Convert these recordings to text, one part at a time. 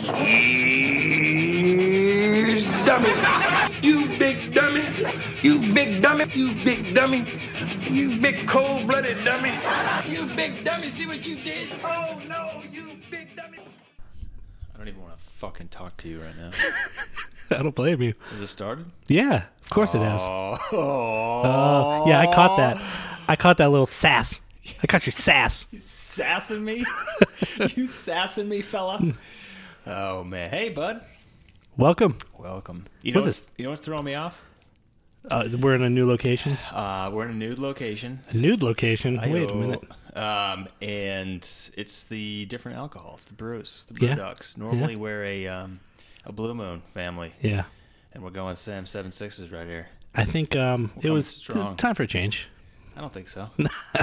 Cheese dummy. You big dummy. You big dummy. You big dummy. You big cold-blooded dummy. You big dummy. See what you did? Oh, no, you big dummy. I don't even want to fucking talk to you right now. I don't blame you. Has it started? Yeah, of course it has. Oh. Yeah, I caught that. I caught that little sass. I caught your sass. You sassing me? You sassing me, fella? Oh, man. Hey, bud. Welcome. Welcome. You know What's what's throwing me off? We're in a new location. We're in a nude location. A nude location? Wait a minute. And it's the different alcohol. It's the brews, the brew Yeah. ducks. Normally we're a Blue Moon family. Yeah. And we're going Sam 7.6s right here. I think it was strong. time for a change. I don't think so.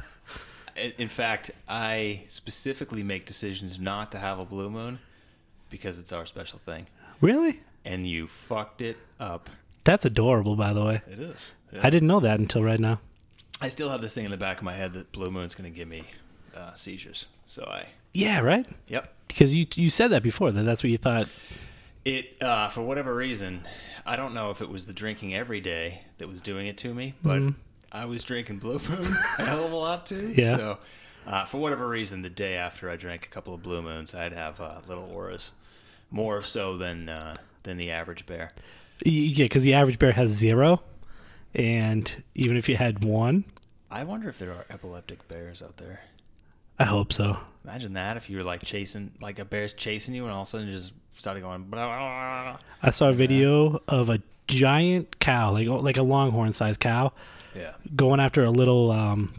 In fact, I specifically make decisions not to have a Blue Moon because it's our special thing. Really? And you fucked it up. That's adorable, by the way. It is. Yeah. I didn't know that until right now. I still have this thing in the back of my head that Blue Moon's going to give me seizures. So Yeah, right? Yep. Because you said that before, that's what you thought. It, for whatever reason, I don't know if it was the drinking every day that was doing it to me, but I was drinking Blue Moon a hell of a lot too. Yeah. So, for whatever reason, the day after I drank a couple of Blue Moons, I'd have little auras, more so than the average bear. Yeah, because the average bear has 0, and even if you had 1, I wonder if there are epileptic bears out there. I hope so. Imagine that if you were like chasing, like a bear's chasing you, and all of a sudden just started going. Blah, blah, blah. I saw a video of a giant cow, like a longhorn-sized cow, Yeah. going after a little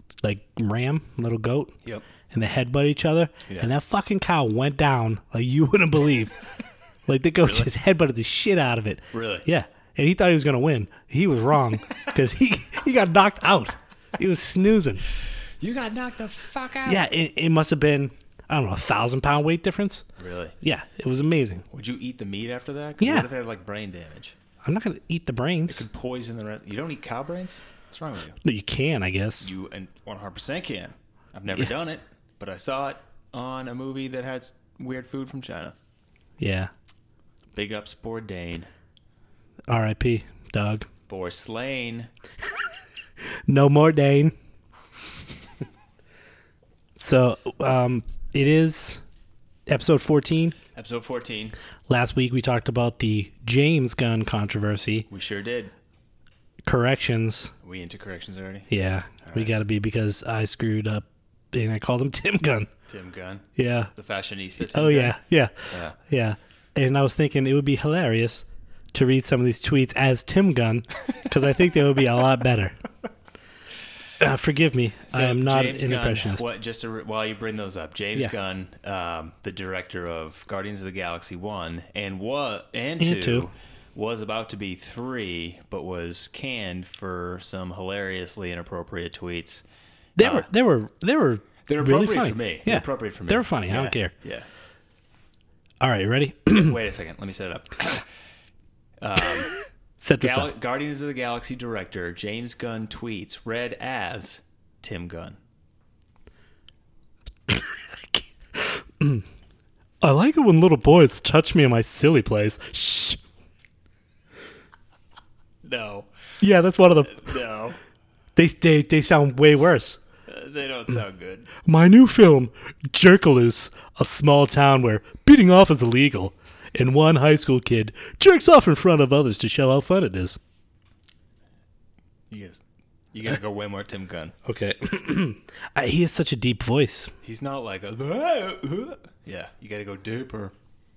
little goat. Yep. And they headbutt each other, Yeah. and that fucking cow went down like you wouldn't believe. Like the goat just headbutted the shit out of it. Really? Yeah, and he thought he was gonna win. He was wrong because he got knocked out. He was snoozing. You got knocked the fuck out. Yeah, it must have been, I don't know, 1,000-pound weight difference. Really? Yeah, it was amazing. Would you eat the meat after that? 'Cause Yeah. What if they had like brain damage? I'm not gonna eat the brains. Could poison the rest. You don't eat cow brains? What's wrong with you? No, you can, I guess. You and 100% can. I've never done it, but I saw it on a movie that had weird food from China. Yeah. Big ups, Bourdain. R.I.P. Dog. Bourslain. No more Dane. So, it is episode 14. Episode 14. Last week we talked about the James Gunn controversy. We sure did. Corrections. We into corrections already? Yeah, we got to be because I screwed up and I called him Tim Gunn. Tim Gunn. Yeah. The fashionista. Tim Oh, Gunn. yeah. And I was thinking it would be hilarious to read some of these tweets as Tim Gunn because I think they would be a lot better. Forgive me. I am not James an Gunn, impressionist. While you bring those up, James Yeah. Gunn, the director of Guardians of the Galaxy 1 and 2, 2, was about to be 3, but was canned for some hilariously inappropriate tweets. They were They're really appropriate funny. for me. Yeah. They're appropriate for me. They were funny. I Yeah. don't care. Yeah. All right, ready? Wait a second. Let me set it up. Set this up. Guardians of the Galaxy director James Gunn tweets read as Tim Gunn. I like it when little boys touch me in my silly place. Shh. No. Yeah, that's one of the. No. They sound way worse. They don't sound good. My new film, Jerkaloose, a small town where beating off is illegal, and one high school kid jerks off in front of others to show how fun it is. You gotta go way more Tim Gunn. Okay. He has such a deep voice. He's not like a. Yeah, you gotta go deeper.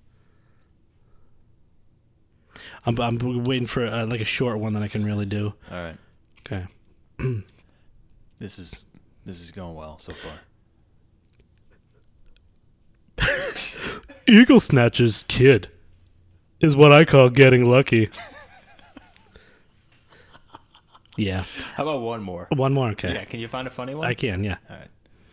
I'm waiting for like a short one that I can really do. All right, Okay. this is going well so far. Eagle Snatcher's kid is what I call getting lucky. Yeah. How about one more? One more, okay. Yeah, can you find a funny one? I can, yeah. All right.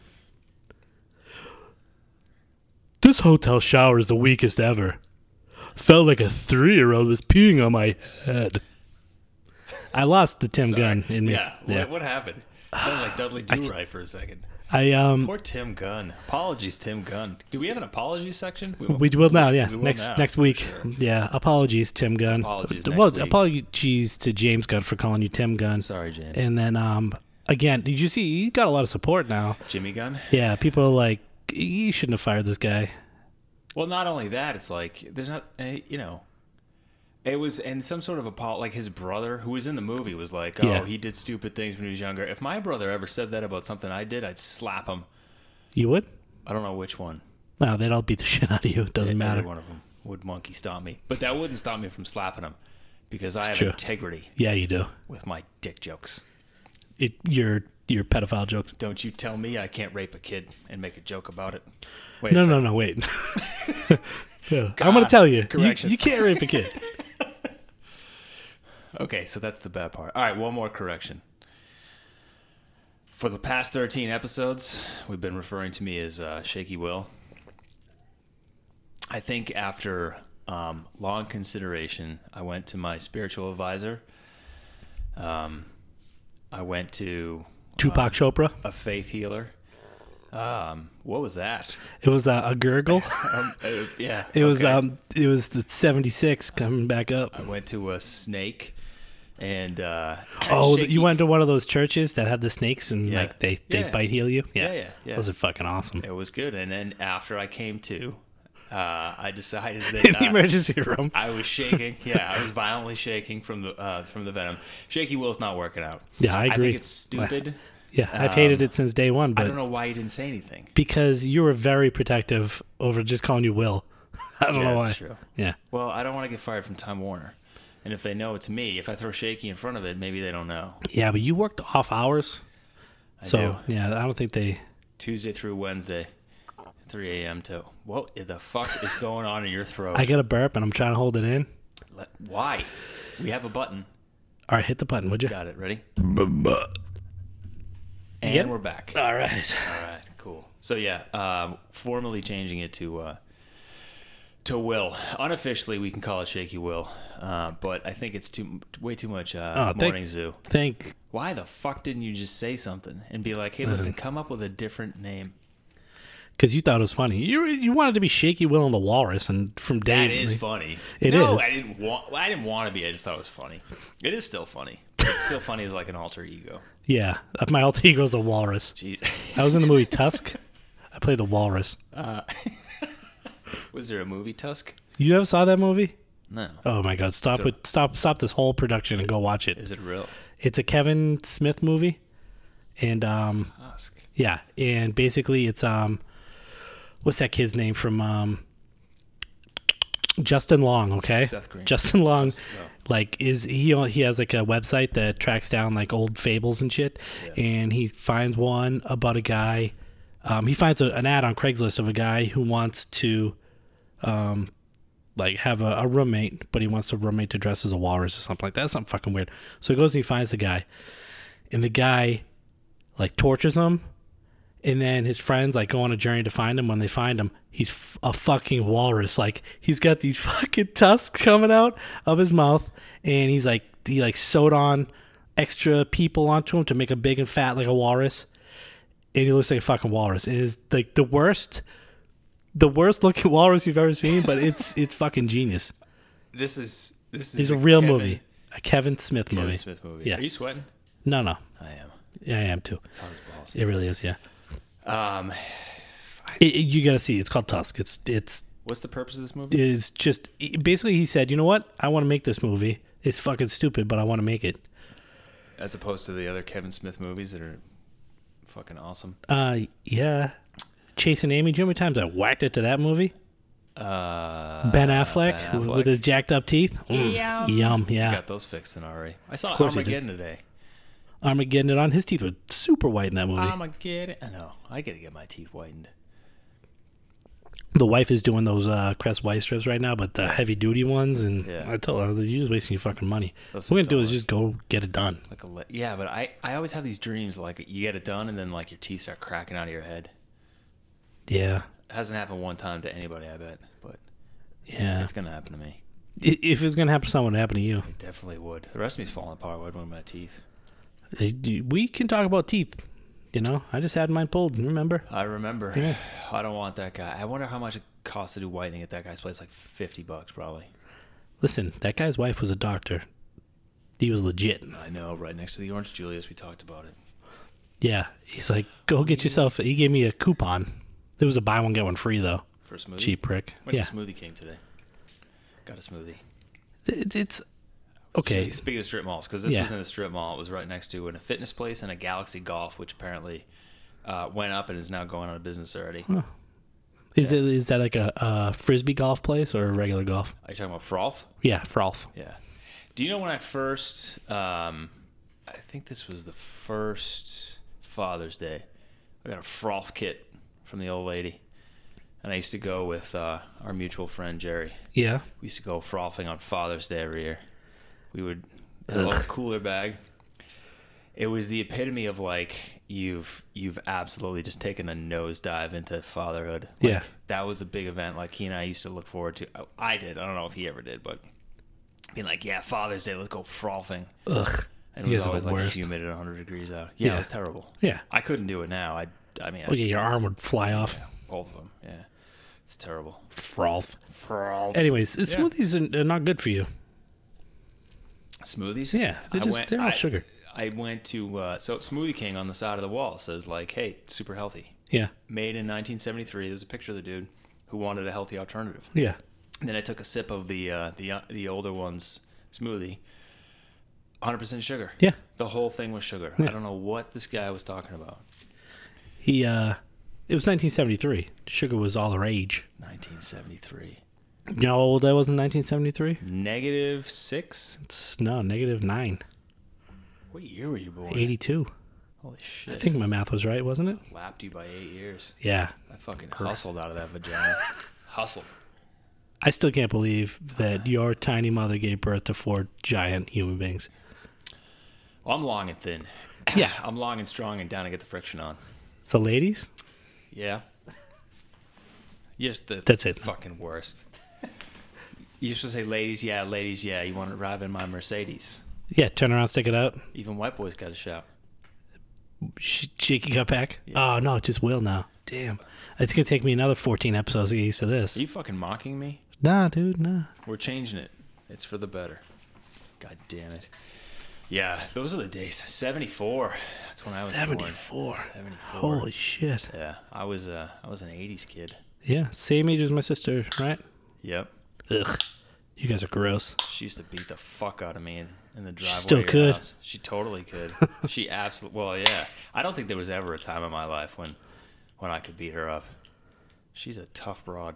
This hotel shower is the weakest ever. Felt like a 3-year-old was peeing on my head. I lost the Tim Sorry. Gunn in me. Yeah. What happened? Sounded like Dudley Do-Right for a second. Poor Tim Gunn. Apologies, Tim Gunn. Do we have an apology section? We will now. Yeah, we will next now, week. for sure. Yeah, apologies, Tim Gunn. Apologies Well, next week. apologies to James Gunn for calling you Tim Gunn. Sorry, James. And then again, did you see? He got a lot of support now. Jimmy Gunn? Yeah, people are like, you shouldn't have fired this guy. Well, not only that, it's like, there's not, it was, and some sort of like his brother, who was in the movie, was like, Yeah. he did stupid things when he was younger. If my brother ever said that about something I did, I'd slap him. You would? I don't know which one. No, they'd all beat the shit out of you. It doesn't matter. Every one of them would monkey stomp me. But that wouldn't stop me from slapping him, because I have true. integrity Yeah, you do. with my dick jokes. Your pedophile jokes. Don't you tell me I can't rape a kid and make a joke about it. Wait, No, wait. Yeah, I'm going to tell you. Corrections. You can't rape a kid. Okay, so that's the bad part. All right, one more correction. For the past 13 episodes, we've been referring to me as Shaky Will. I think after long consideration, I went to my spiritual advisor. I went to Tupac Chopra. a faith healer. What was that? It was a gurgle. Yeah. It was okay. it was the 76 coming back up. I went to a snake, and Oh, Shaky- you went to one of those churches that had the snakes and Yeah. like they Yeah. bite heal you? Yeah. Those are fucking awesome. It was good, and then after I came to, I decided In the that emergency room. I was shaking. Yeah, I was violently shaking from the venom. Shaky Will's not working out. Yeah, I I agree. think it's stupid. Yeah, I've hated it since day one, I but don't know why you didn't say anything. because you were very protective over just calling you Will. I don't know why. That's true. Yeah. Well, I don't want to get fired from Time Warner, and if they know it's me, if I throw Shaky in front of it, maybe they don't know. Yeah, but you worked off hours. I So, do. yeah, I don't think they. Tuesday through Wednesday, 3 a.m. to what the fuck is going on in your throat? I got a burp and I'm trying to hold it in. Why? We have a button. All right, hit the button, would you? Got it. Ready? Yep. And we're back. All right. All right, cool. So yeah, formally changing it to Will. Unofficially, we can call it Shaky Will, but I think it's way too much morning zoo. Thank. Why the fuck didn't you just say something and be like, hey, listen, come up with a different name? Because you thought it was funny. You wanted to be Shaky Will and the Walrus, and from day That is funny. It no, is. I didn't want to be. I just thought it was funny. It is still funny. It's still funny as like an alter ego. Yeah, my alter ego is a walrus. Jeez. I was in the movie Tusk. I played the walrus. Was there a movie Tusk? You ever saw that movie? No. Oh my God! Stop this whole production and go watch it. Is it real? It's a Kevin Smith movie, and Tusk. yeah, and basically it's what's that kid's name from Justin Long? Okay, Seth Green. Justin Long. No. Like he has like a website that tracks down like old fables and shit, Yeah. and he finds one about a guy. He finds an ad on Craigslist of a guy who wants to, like have a roommate, but he wants the roommate to dress as a walrus or something like that. Something fucking weird. So he goes and he finds the guy, and the guy like tortures him, and then his friends like go on a journey to find him. When they find him, he's a fucking walrus. Like he's got these fucking tusks coming out of his mouth, and he sewed on extra people onto him to make him big and fat like a walrus. And he looks like a fucking walrus. And it's like the worst looking walrus you've ever seen, but it's fucking genius. This is It's a real movie, a Kevin Smith movie. Kevin Smith movie. Yeah. Are you sweating? No, I am. yeah, I am too. It's hot as balls. It really is, yeah. Um, You gotta see. It's called Tusk. It's what's the purpose of this movie? is just basically he said, you know what? I want to make this movie. It's fucking stupid, but I want to make it. As opposed to the other Kevin Smith movies that are fucking awesome. Yeah. Chasing Amy. Do you know how many times I whacked it to that movie? Ben Affleck, with his jacked up teeth. Yum. Yeah. Got those fixed in already. I saw course he did. Armageddon today. Armageddon it on. His teeth were super white in that movie. Armageddon. I know. I gotta get my teeth whitened. The wife is doing those Crest White strips right now, but the heavy duty ones. And Yeah. I told her, you're just wasting your fucking money. Those What we're things gonna do is don't just go get it done. Yeah, but I always have these dreams like you get it done and then like your teeth start cracking out of your head. Yeah. It hasn't happened one time to anybody, I bet, but Yeah. it's gonna happen to me. If it's gonna happen to someone, it happen to you. It definitely would. The rest of me's falling apart with one of my teeth. We can talk about teeth. You know, I just had mine pulled. Remember? I remember. Yeah. I don't want that guy. I wonder how much it costs to do whitening at that guy's place. Like $50 probably. Listen, that guy's wife was a doctor. He was legit. I know, right next to the Orange Julius. We talked about it. Yeah. He's like, go get yourself. He gave me a coupon. There was a buy one, get one free, though. For a smoothie? Cheap prick. Went Yeah. to Smoothie King today. Got a smoothie. It's okay. Speaking of strip malls, because this was in a strip mall. It was right next to a fitness place and a Galaxy Golf, which apparently went up and is now going out of business already. Huh. Is that like a frisbee golf place or a regular golf? Are you talking about Frolf? Yeah, Frolf. Yeah. Do you know when I first, I think this was the first Father's Day, I got a Frolf kit from the old lady. And I used to go with our mutual friend, Jerry. Yeah. We used to go frolfing on Father's Day every year. We would, a little cooler bag. It was the epitome of like, you've absolutely just taken a nosedive into fatherhood. Like, yeah. That was a big event like he and I used to look forward to. I did. I don't know if he ever did, but being like, yeah, Father's Day, let's go frolfing. Ugh. And it was always like humid at 100 degrees out. Yeah, it was terrible. Yeah. I couldn't do it now. I mean. Okay, your arm would fly off. Yeah, both of them, yeah. It's terrible. Frolf. Frolf. Anyways, smoothies are not good for you. Smoothies? Yeah, they're all sugar. I went to, so Smoothie King on the side of the wall says like, hey, super healthy. Yeah. Made in 1973. There's a picture of the dude who wanted a healthy alternative. Yeah. And then I took a sip of the older one's smoothie. 100% sugar. Yeah. The whole thing was sugar. Yeah. I don't know what this guy was talking about. It was 1973. Sugar was all the rage. 1973. You know how old I was in 1973? -6? -9. What year were you born? 82. Holy shit. I think my math was right, wasn't it? Lapped you by 8 years. Yeah. I fucking hustled out of that vagina. Hustled. I still can't believe that your tiny mother gave birth to 4 giant human beings. Well, I'm long and thin. Yeah. I'm long and strong and down to get the friction on. So, ladies? Yeah. You're just the That's it. fucking worst. You used to say, ladies, yeah. You want to drive in my Mercedes. Yeah, turn around, stick it out. Even white boys got to shout. Shaky cut back? Yeah. Oh, no, it just will now. Damn. It's going to take me another 14 episodes to get used to this. Are you fucking mocking me? Nah, dude, nah. We're changing it. It's for the better. God damn it. Yeah, those are the days. 74. That's when I was 74. born. 74. Holy shit. Yeah, I was an 80s kid. Yeah, same age as my sister, right? Yep. Ugh. You guys are gross. She used to beat the fuck out of me in the driveway. She still of your could. house. She totally could. She absolutely. Well, yeah. I don't think there was ever a time in my life when I could beat her up. She's a tough broad.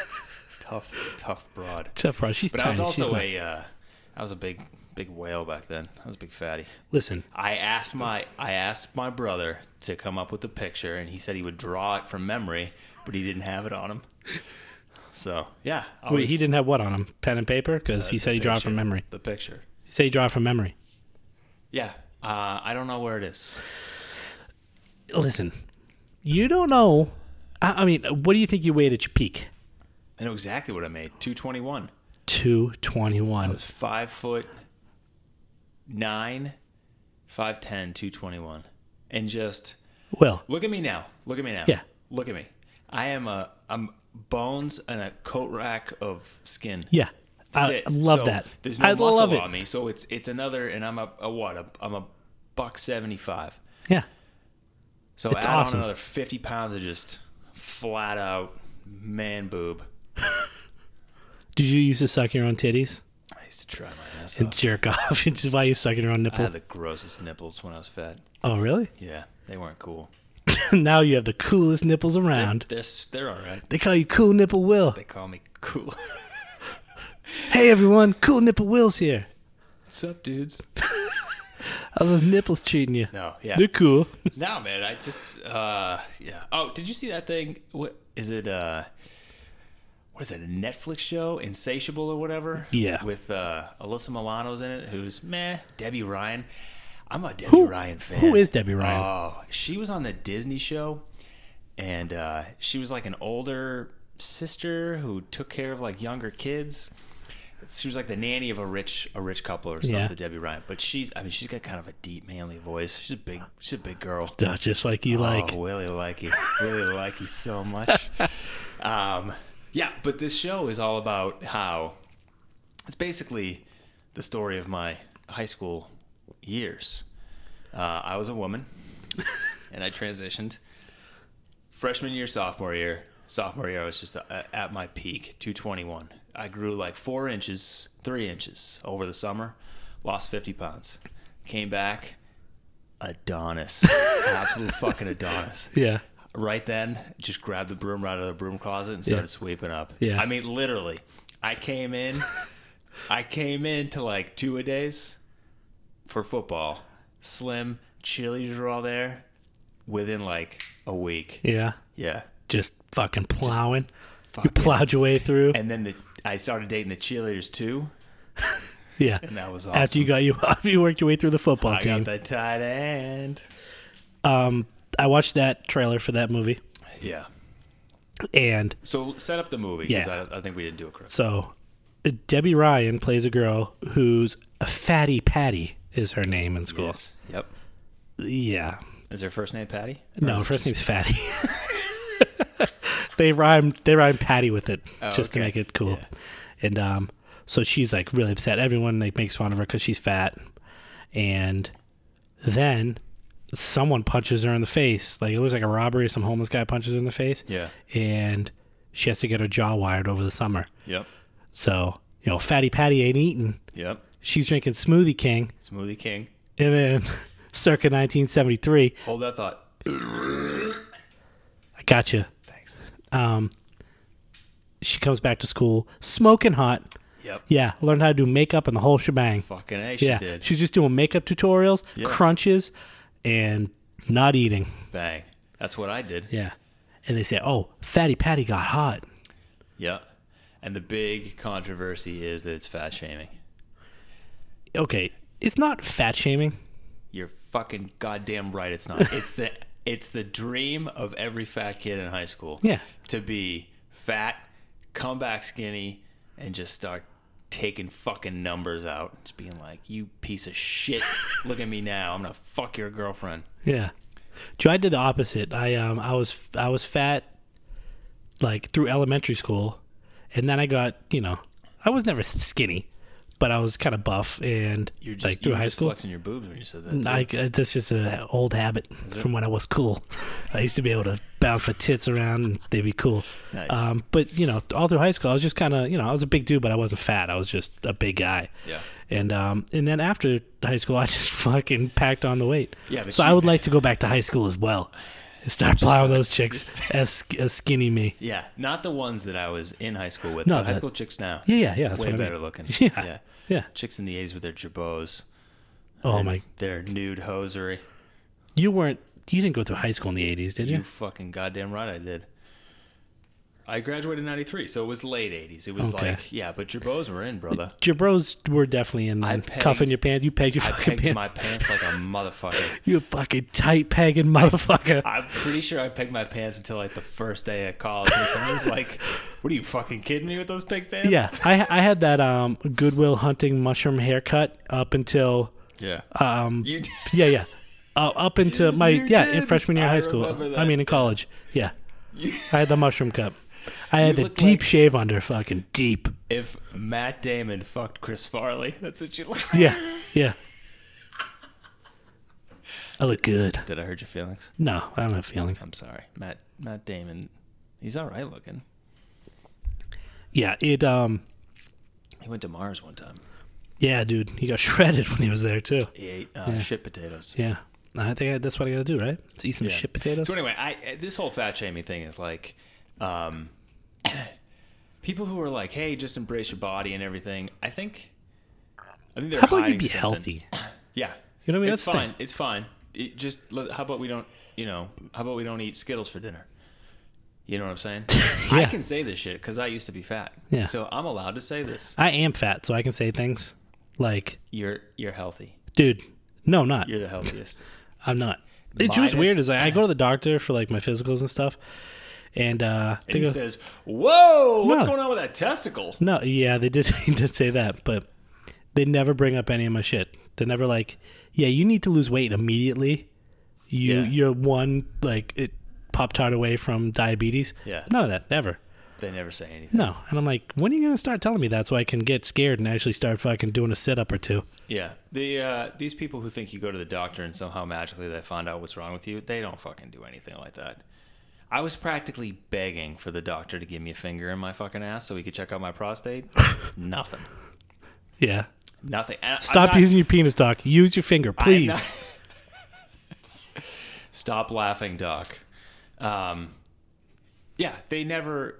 tough broad. Tough broad. She's but tiny. I was also I was a big whale back then. I was a big fatty. Listen. I asked my brother to come up with a picture, and he said he would draw it from memory, but he didn't have it on him. So yeah. Wait, he didn't have what on him? Pen and paper? Because he said he drew it from memory. The picture. He said he drew it from memory. Yeah. I don't know where it is. Listen, you don't know. I mean, what do you think you weighed at your peak? I know exactly what I made. 221. 221. I was 5'9", 5'10", 221, and just well. Look at me now. Yeah. Look at me. I'm bones and a coat rack of skin. Yeah. That's I it. love So that. There's no I muscle love it. on me, so it's another, and I'm I'm a $175. Yeah. So It's add awesome. on another 50 pounds of just flat out man boob. Did you used to suck your own titties I used to try my ass and off. jerk off? Which is why you sucking your own I nipple. had the grossest nipples when I was fat. Oh, really? Yeah, they weren't cool. Now you have the coolest nipples around. They're all right. They call you Cool Nipple Will. They call me cool. Hey, everyone. Cool Nipple Will's here. What's up, dudes? How those nipples treating you? No, yeah. They're cool. No, man, I just, yeah. Oh, did you see that thing? What is it, a Netflix show? Insatiable or whatever? Yeah. With Alyssa Milano's in it, who's meh. Debbie Ryan. I'm a Debbie Ryan fan. Who is Debbie Ryan? Oh, she was on the Disney show, and she was like an older sister who took care of like younger kids. She was like the nanny of a rich couple or something, Debbie Ryan. But she's got kind of a deep, manly voice. She's a big girl. Duh, just like you like. Oh, really like you so much. Yeah, but this show is all about how it's basically the story of my high school years. I was a woman, and I transitioned. Freshman year, sophomore year. Sophomore year, I was just at my peak, 221. I grew like 3 inches over the summer, lost 50 pounds. Came back, Adonis. Absolute fucking Adonis. Yeah. Right then, just grabbed the broom right out of the broom closet and started sweeping up. Yeah. I mean, literally, I came in to like 2-a-days for football. Slim, cheerleaders were all there within like a week. Yeah. Yeah. Just fucking plowing. You plowed your way through. And then I started dating the cheerleaders too. Yeah. And that was awesome. After you worked your way through the football team. I got the tight end. I watched that trailer for that movie. Yeah. And so set up the movie because I think we didn't do it correctly. So Debbie Ryan plays a girl who's a Fatty Patty is her name in school. Yes. Yep. Yeah. Is her first name Patty? No, her first name's Fatty. They rhymed Patty with it just to make it cool. Yeah. And so she's like really upset. Everyone like makes fun of her because she's fat. And then someone punches her in the face. Like it looks like a robbery. Some homeless guy punches her in the face. Yeah. And she has to get her jaw wired over the summer. Yep. So, Fatty Patty ain't eating. Yep. She's drinking Smoothie King. Smoothie King. And then circa 1973. Hold that thought. I got you. Thanks. She comes back to school smoking hot. Yep. Yeah. Learned how to do makeup and the whole shebang. Fucking A, she did. She's just doing makeup tutorials, crunches, and not eating. Bang. That's what I did. Yeah. And they say, oh, Fatty Patty got hot. Yeah. And the big controversy is that it's fat shaming. Okay. It's not fat shaming. You're fucking goddamn right it's not. It's the dream of every fat kid in high school. Yeah. To be fat, come back skinny, and just start taking fucking numbers out. Just being like, you piece of shit. Look at me now. I'm gonna fuck your girlfriend. Yeah. Joe, I did the opposite. I was fat like through elementary school, and then I got, I was never skinny, but I was kind of buff, and You're just, like through high school. Flexing your boobs when you said that. That's just an old habit from when I was cool. I used to be able to bounce my tits around and they'd be cool. Nice. But all through high school, I was just kind of, I was a big dude, but I wasn't fat. I was just a big guy. Yeah. And then after high school, I just fucking packed on the weight. Yeah. But so I would like to go back to high school as well. Start plowing those chicks as skinny me. Yeah, not the ones that I was in high school with. No, but high school chicks now. Yeah. That's way what better I mean. looking. Yeah. Chicks in the 80s with their jabots. Oh my. Their nude hosiery. You didn't go through high school in the 80s, did you? You fucking goddamn right I did. I graduated in 93, so it was late 80s. It was but jabots were in, brother. Jabros were definitely in then. Cuffing your pants. You pegged your fucking pants. I pegged my pants like a motherfucker. You fucking tight pegging motherfucker. I'm pretty sure I pegged my pants until like the first day of college. And someone was like, what are you fucking kidding me with those peg pants? Yeah, I had that Goodwill Hunting mushroom haircut up until... Yeah. You did. Yeah. Up into my... in freshman year of high school. In college. Yeah. I had the mushroom cut. I had the deep shave under, fucking deep. If Matt Damon fucked Chris Farley, that's what you look like. Yeah. I look good. Did I hurt your feelings? No, I don't have feelings. I'm sorry. Matt Damon, he's all right looking. Yeah, He went to Mars one time. Yeah, dude. He got shredded when he was there, too. He ate shit potatoes. Yeah. I think that's what I got to do, right? To eat some shit potatoes. So anyway, this whole fat shaming thing is like... people who are like, hey, just embrace your body and everything. I think they're how about hiding you be something. healthy? Yeah. You know what I mean? It's fine. It's fine. How about we don't, how about we don't eat Skittles for dinner? You know what I'm saying? Yeah. I can say this shit because I used to be fat. Yeah. So I'm allowed to say this. I am fat, so I can say things like... You're healthy. Dude, no, I'm not. You're the healthiest. I'm not. It's what's weird is I go to the doctor for like my physicals and stuff, And he says, "Whoa, what's going on with that testicle?" No, yeah, they did. He did say that, but they never bring up any of my shit. They're never like, "Yeah, you need to lose weight immediately. You're one Pop-Tart away from diabetes." Yeah, none of that. Never. They never say anything. No, and I'm like, when are you gonna start telling me that so I can get scared and actually start fucking doing a sit-up or two? Yeah, these people who think you go to the doctor and somehow magically they find out what's wrong with you, they don't fucking do anything like that. I was practically begging for the doctor to give me a finger in my fucking ass so he could check out my prostate. Nothing. Yeah. Nothing. Stop using your penis, Doc. Use your finger, please. Stop laughing, Doc. Yeah, they never...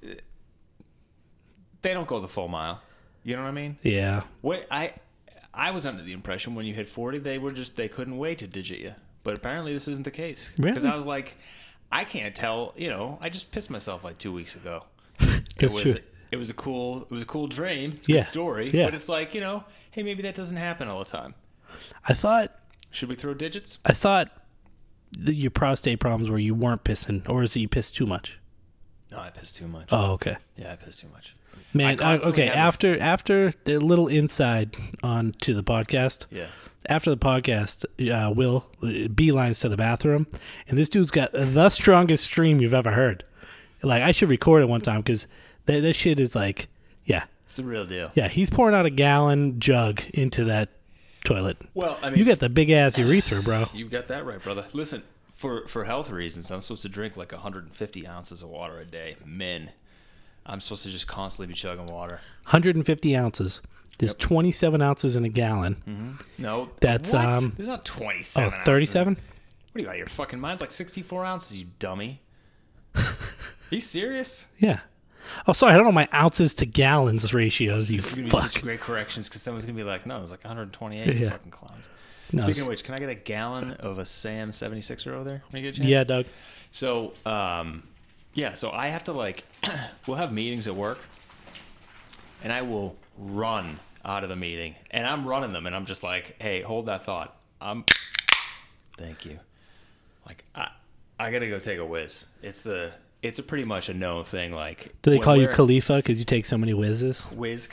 they don't go the full mile. You know what I mean? Yeah. What I was under the impression when you hit 40, they couldn't wait to digit you. But apparently this isn't the case. Really? Because I was like... I can't tell, I just pissed myself like 2 weeks ago. That's true. It was a cool dream. It's a Yeah. good story. Yeah. But it's like, hey, maybe that doesn't happen all the time. I thought Should we throw digits? your prostate problems were you weren't pissing, or is it you pissed too much? No, I pissed too much. Oh, okay. Yeah, I pissed too much. Man, okay, after the little inside on to the podcast. Yeah. After the podcast, Will beelines to the bathroom, and this dude's got the strongest stream you've ever heard. Like, I should record it one time because that shit is like, yeah. It's the real deal. Yeah, he's pouring out a gallon jug into that toilet. Well, I mean, you got the big ass urethra, bro. You got that right, brother. Listen, for health reasons, I'm supposed to drink like 150 ounces of water a day. I'm supposed to just constantly be chugging water. 150 ounces. There's 27 ounces in a gallon. Mm-hmm. No, that's what? There's not 27. Oh, 37. What are you out of your fucking mind's like 64 ounces, you dummy. Are you serious? Yeah. Oh, sorry, I don't know my ounces to gallons ratios. You This is gonna fuck. be such great corrections because someone's gonna be like, no, it was like 128. You fucking clowns. No, Speaking of which, can I get a gallon of a Sam 76er over there when you get a chance? Yeah, Doug. So, so I have to we'll have meetings at work, and I will run out of the meeting, and I'm running them, and I'm just like, hey, hold that thought. Thank you. Like, I gotta go take a whiz. It's a pretty much a known thing. Like, Do they call you Khalifa because you take so many whizzes? Whiz?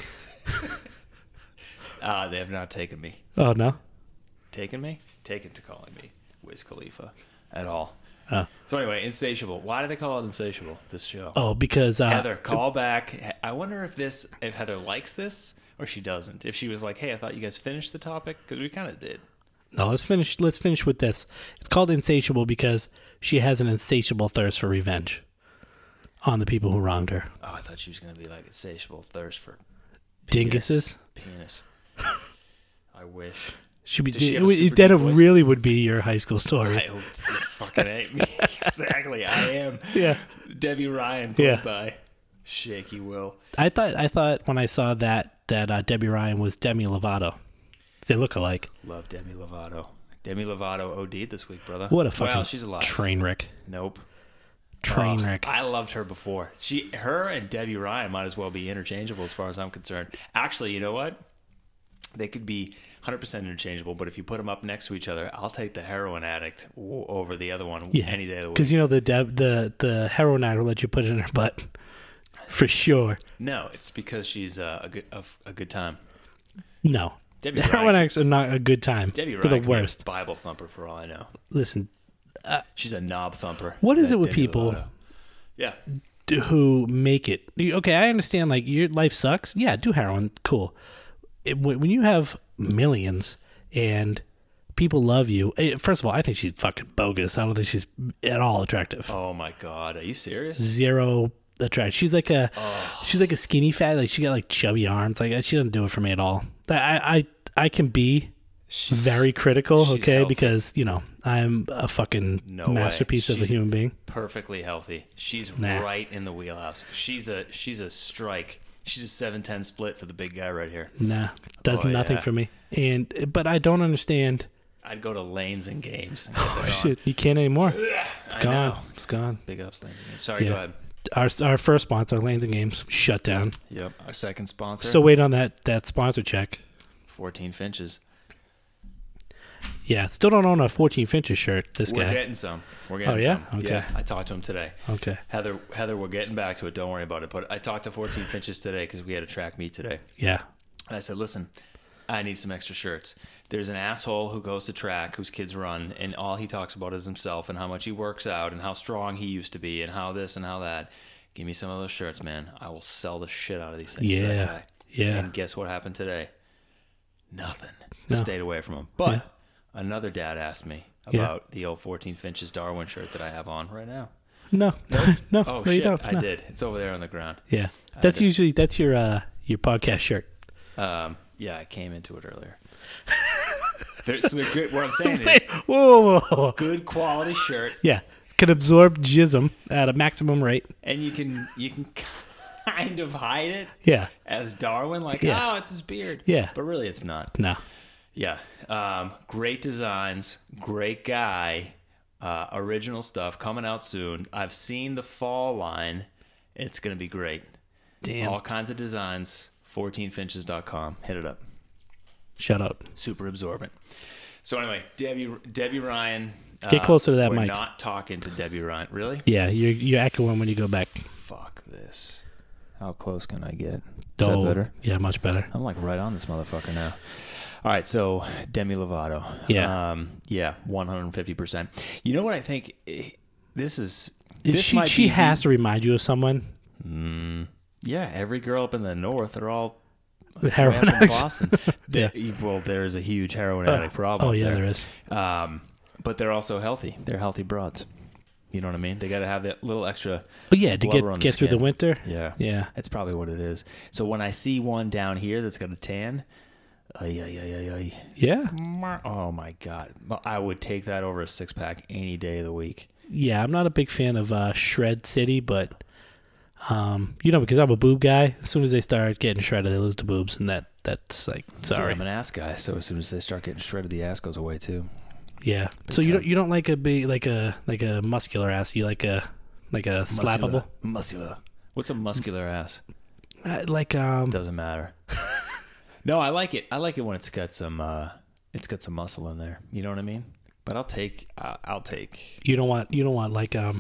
They have not taken me. Oh, no? Taken to calling me Wiz Khalifa at all. Oh. So anyway, Insatiable. Why do they call it Insatiable, this show? Oh, because... Heather, call back. I wonder if Heather likes this or she doesn't. If she was like, hey, I thought you guys finished the topic, because we kind of did. No, let's finish with this. It's called Insatiable because she has an insatiable thirst for revenge on the people who wronged her. Oh, I thought she was going to be like insatiable thirst for dinguses. Penis. I wish. Should be. That really would be your high school story. I hope it's fucking ain't me. Exactly, I am. Yeah. Debbie Ryan played by Shaky Will. I thought when I saw that Debbie Ryan was Demi Lovato. They look alike. Love Demi Lovato. Demi Lovato OD'd this week, brother. What a fucking she's alive. Train wreck. Nope. Train wreck. I loved her before. Her and Debbie Ryan might as well be interchangeable as far as I'm concerned. Actually, you know what? They could be 100% interchangeable, but if you put them up next to each other, I'll take the heroin addict over the other one any day of the week. Because the heroin addict will let you put it in her butt. For sure. No, it's because she's a good time. No. The heroin addicts are not a good time. Debbie They're Ryan the worst. Be a Bible thumper for all I know. Listen. She's a knob thumper. What is it with people who make it? Okay, I understand, like, your life sucks. Yeah, do heroin. Cool. When you have millions and people love you, first of all, I think she's fucking bogus. I don't think she's at all attractive. Oh, my God. Are you serious? Zero attractive. She's like a skinny fat. Like, she got, like, chubby arms. Like, she doesn't do it for me at all. I can be very critical, okay, healthy. Because, I'm a fucking masterpiece of a human being. Perfectly healthy. She's right in the wheelhouse. She's a strike. She's a 7-10 split for the big guy right here. Nah, does nothing for me. But I don't understand. I'd go to Lanes and Games. And oh shit, you can't anymore. It's gone. Know. It's gone. Big ups, Lanes and Games. Sorry, go ahead. Our first sponsor, Lanes and Games, shut down. Yep. Our second sponsor. Still wait on that sponsor check. 14 Finches. Yeah, still don't own a 14 Finches shirt. This We're guy. getting some. We're getting yeah? some. Okay. Yeah, I talked to him today. Okay. Heather, we're getting back to it. Don't worry about it. But I talked to 14 Finches today because we had a track meet today. Yeah. And I said, listen, I need some extra shirts. There's an asshole who goes to track whose kids run, and all he talks about is himself and how much he works out and how strong he used to be and how this and how that. Give me some of those shirts, man. I will sell the shit out of these things to that guy. Yeah. And guess what happened today? Nothing. No. Stayed away from him. But another dad asked me about the old 14 Finches Darwin shirt that I have on right now. No. no. Oh, no, shit. you don't. I No. did. It's over there on the ground. Yeah. That's usually your podcast shirt. Yeah, I came into it earlier. So they're good. What I'm saying is, Whoa. good quality shirt, Yeah. Can absorb jism at a maximum rate. and you can kind of hide it Yeah. as Darwin, like, Yeah. oh, it's his beard. Yeah. But really, it's not. No. Yeah. Great designs, great guy, original stuff coming out soon. I've seen the fall line. It's going to be great. Damn. All kinds of designs. 14finches.com. Hit it up. Shut up. Super absorbent. So anyway, Debbie Ryan. Get closer to that we're mic. not talking to Debbie Ryan. Really? Yeah, you're echoing when you go back. Fuck this. How close can I get? Is that Oh, better? yeah, much better. I'm like right on this motherfucker now. All right, so Demi Lovato. Yeah. Yeah, 150%. You know what I think? This She has to remind you of someone. Yeah, every girl up in the north are all Heroin up in addicts. Boston. Yeah. Well, there's a huge heroin addict problem. Oh, up yeah, there is. But they're also healthy. They're healthy broads. You know what I mean? They got to have that little extra. But yeah, to blubber on the get through the skin. winter. Yeah. Yeah. That's probably what it is. So when I see one down here that's got a tan, Yeah. oh my God. I would take that over a 6-pack any day of the week. Yeah, I'm not a big fan of Shred City, but because I'm a boob guy. As soon as they start getting shredded, they lose the boobs, and that's like See, sorry. I'm an ass guy, so as soon as they start getting shredded, the ass goes away too. Yeah. So you don't like a big like a muscular ass. You like a slappable. Muscular. What's a muscular ass? Doesn't matter. No, I like it. I like it when it's got some muscle in there. You know what I mean? But I'll take. You don't want like a.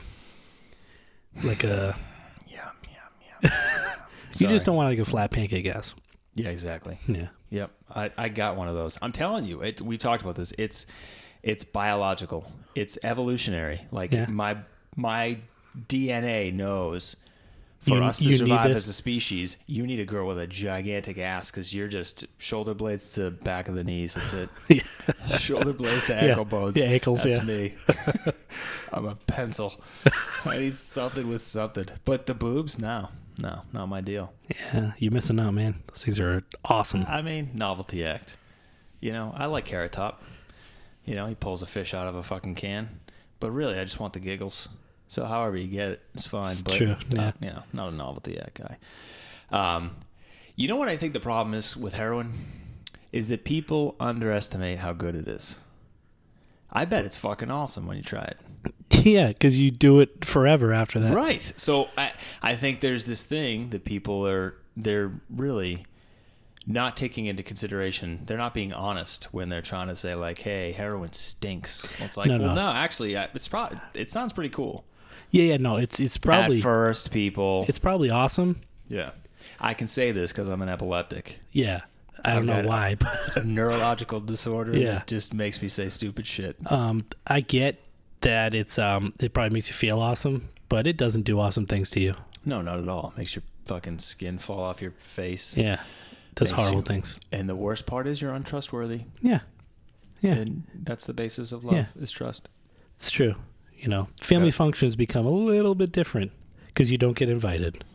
Yum. You just don't want like a flat pancake ass. Yeah, exactly. Yeah. Yep. I got one of those. I'm telling you, we talked about this. It's biological. It's evolutionary. Like Yeah. my DNA knows for us to you need survive this. as a species, you need a girl with a gigantic ass because you're just shoulder blades to back of the knees. That's it. Yeah. Shoulder blades to ankle bones. Yeah, ankles, That's yeah. me. I'm a pencil. I need something with something. But the boobs, no, not my deal. Yeah, you're missing out, man. Those things are awesome. I mean, novelty act. You know, I like Carrot Top. You know, he pulls a fish out of a fucking can. But really, I just want the giggles. So however you get it, it's fine. It's but true, not, not a novelty act guy. You know what I think the problem is with heroin? Is that people underestimate how good it is. I bet it's fucking awesome when you try it. Yeah, because you do it forever after that. Right. So I think there's this thing that they're really not taking into consideration. They're not being honest when they're trying to say like, hey, heroin stinks. Well, it's like, no, actually, it sounds pretty cool. Yeah, no, it's probably at first, people. It's probably awesome. Yeah, I can say this because I'm an epileptic. Yeah, I don't know why, but a neurological disorder Yeah. that just makes me say stupid shit. I get that it probably makes you feel awesome, but it doesn't do awesome things to you. No, not at all. Makes your fucking skin fall off your face. Yeah, does Makes horrible you- things. And the worst part is you're untrustworthy. Yeah, And that's the basis of love is trust. it's true. You know, family functions become a little bit different because you don't get invited.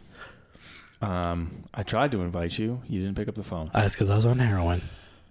I tried to invite you. You didn't pick up the phone. That's because I was on heroin.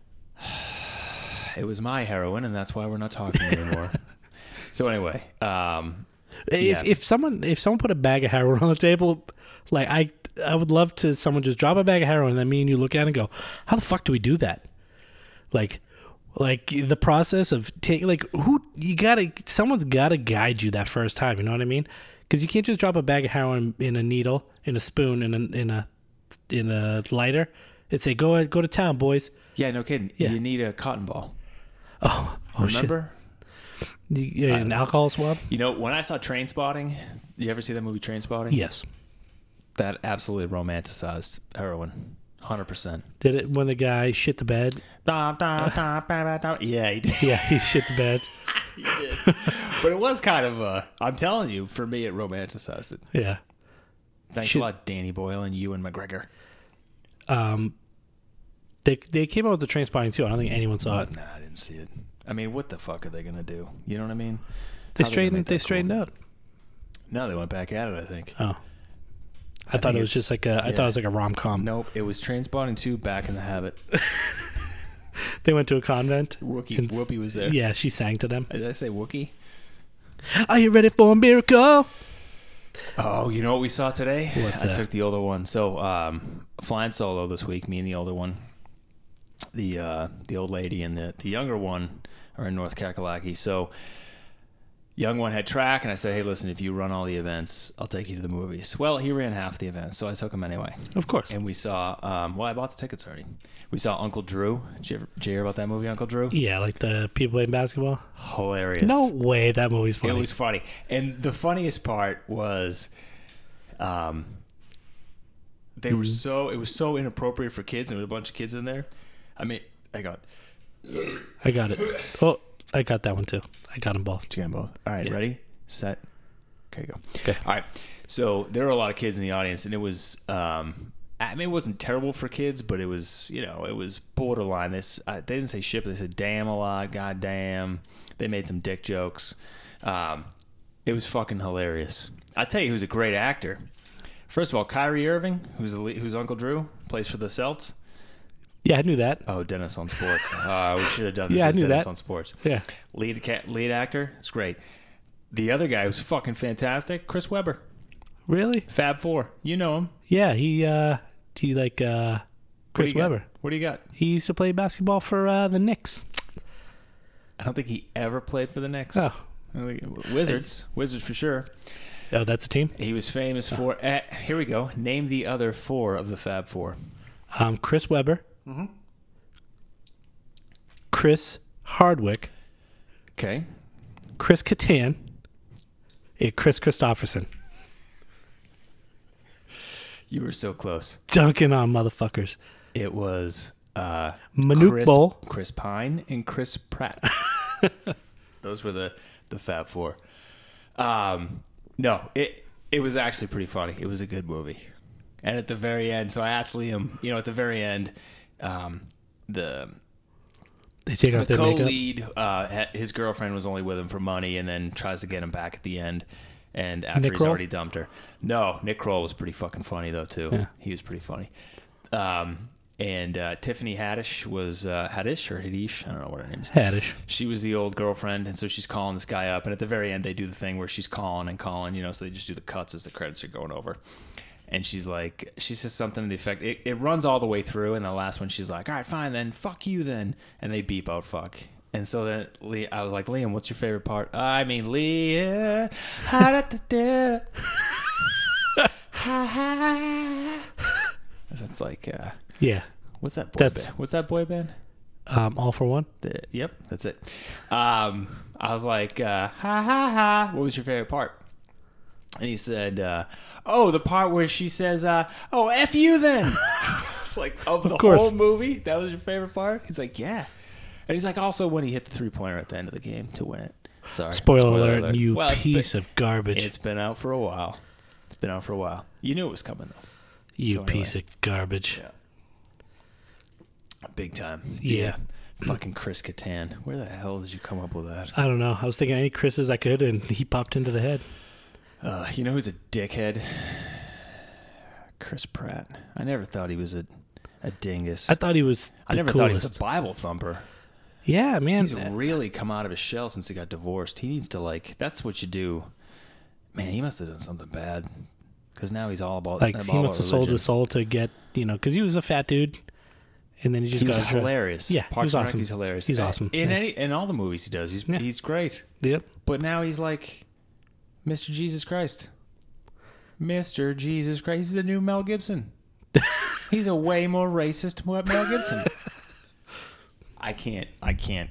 It was my heroin, and that's why we're not talking anymore. So anyway, If someone put a bag of heroin on the table, like I would love to someone just drop a bag of heroin and then me and you look at it and go, how the fuck do we do that? Like the process of someone's gotta guide you that first time. You know what I mean? Because you can't just drop a bag of heroin in a needle, in a spoon, in a lighter. It's say go to town, boys. yeah, no kidding. Yeah. You need a cotton ball. Oh Remember? An alcohol swab? You know, when I saw Trainspotting, you ever see that movie Trainspotting? Yes. That absolutely romanticized heroin. 100%. Did it when the guy shit the bed? Yeah, he did. Yeah, he shit the bed. He did. But it was kind of I'm telling you, for me, it romanticized it. Yeah. Thanks a lot, Danny Boyle and Ewan McGregor. They came out with the Trainspotting too. I don't think anyone saw it. Nah, I didn't see it. I mean, what the fuck are they gonna do? You know what I mean? They straightened out. No, they went back at it, I think. Oh. I thought it was just like I thought it was like a rom-com. Nope, it was Trainspotting 2, Back in the Habit. They went to a convent. Whoopi was there. Yeah, she sang to them. Did I say Wookie? Are you ready for a miracle? Oh, you know what we saw today? What's that? I took the older one. So, flying solo this week, me and the older one. The old lady and the younger one are in North Kakalaki. So, young one had track, and I said, hey, listen, if you run all the events, I'll take you to the movies. Well, he ran half the events, so I took him anyway. Of course. And we saw, I bought the tickets already. We saw Uncle Drew. Did you hear about that movie, Uncle Drew? Yeah, like the people playing basketball. Hilarious. No way, that movie's funny. It was funny. And the funniest part was they were it was so inappropriate for kids, and there was a bunch of kids in there. I mean, I got it. Oh, I got that one too. I got them both. you got them both. All right, Yeah. ready, set, okay, go. Okay. All right. So there were a lot of kids in the audience, and it was I mean, it wasn't terrible for kids, but it was, it was borderline. They didn't say shit, but they said damn a lot, goddamn. They made some dick jokes. It was fucking hilarious. I tell you who's a great actor. First of all, Kyrie Irving, who's Uncle Drew, plays for the Celts. Yeah, I knew that. Oh, Dennis on Sports. We should have done this. Yeah, I as knew Dennis that. on Sports. Yeah. Lead actor. It's great. The other guy who's fucking fantastic, Chris Webber. Really? Fab Four. You know him. Yeah, he Chris Webber. What do you got? He used to play basketball for the Knicks. I don't think he ever played for the Knicks. Oh. Wizards for sure. Oh, that's a team? He was famous for. Here we go. Name the other four of the Fab Four. Chris Webber. Mm-hmm. Chris Hardwick. Okay. Chris Kattan. And Chris Christopherson. You were so close. Dunking on motherfuckers. It was Manute Bol. Chris Pine, and Chris Pratt. Those were the Fab Four. No, it was actually pretty funny. It was a good movie. And at the very end, so I asked Liam, at the very end, They take off the their makeup. co-lead, his girlfriend was only with him for money, and then tries to get him back at the end. And after Nick he's Kroll? already dumped her. No, Nick Kroll was pretty fucking funny though too. Yeah. He was pretty funny. And Tiffany Haddish was Haddish or Hadish, I don't know what her name is. Haddish. She was the old girlfriend, and so she's calling this guy up. And at the very end, they do the thing where she's calling and calling, so they just do the cuts as the credits are going over. And she says something to the effect, it runs all the way through, and the last one she's like, all right, fine then, fuck you then. And they beep out fuck. And so then I was like, Liam, what's your favorite part? I mean, Liam. That's like, Yeah. what's that boy That's- band? What's that boy band? All for One. Yep, that's it. I was like, ha ha ha. What was your favorite part? And he said, the part where she says, oh, F you then. It's like, of the course. whole movie, that was your favorite part? He's like, yeah. And he's like, also when he hit the three-pointer at the end of the game to win it. Sorry. Spoiler alert, you Well, piece of garbage. It's been out for a while. You knew it was coming, though. You So piece of garbage. Yeah. Big time. Yeah. Fucking Chris Kattan. Where the hell did you come up with that? I don't know. I was thinking any Chris's I could, and he popped into the head. You know who's a dickhead? Chris Pratt. I never thought he was a dingus. I thought he was the I never thought he was coolest. a Bible thumper. Yeah, man. He's really come out of his shell since he got divorced. He needs to, that's what you do. Man, he must have done something bad. Because now he's all about Like, he all must have about sold religion. his soul to get, because he was a fat dude. And then he just He was got hilarious. Yeah, Parks he's and Rec, awesome. he's hilarious. He's awesome. In Yeah. in all the movies he does, he's great. Yep. But now he's like Mr. Jesus Christ. Mr. Jesus Christ. He's the new Mel Gibson. He's a way more racist Mel Gibson. I can't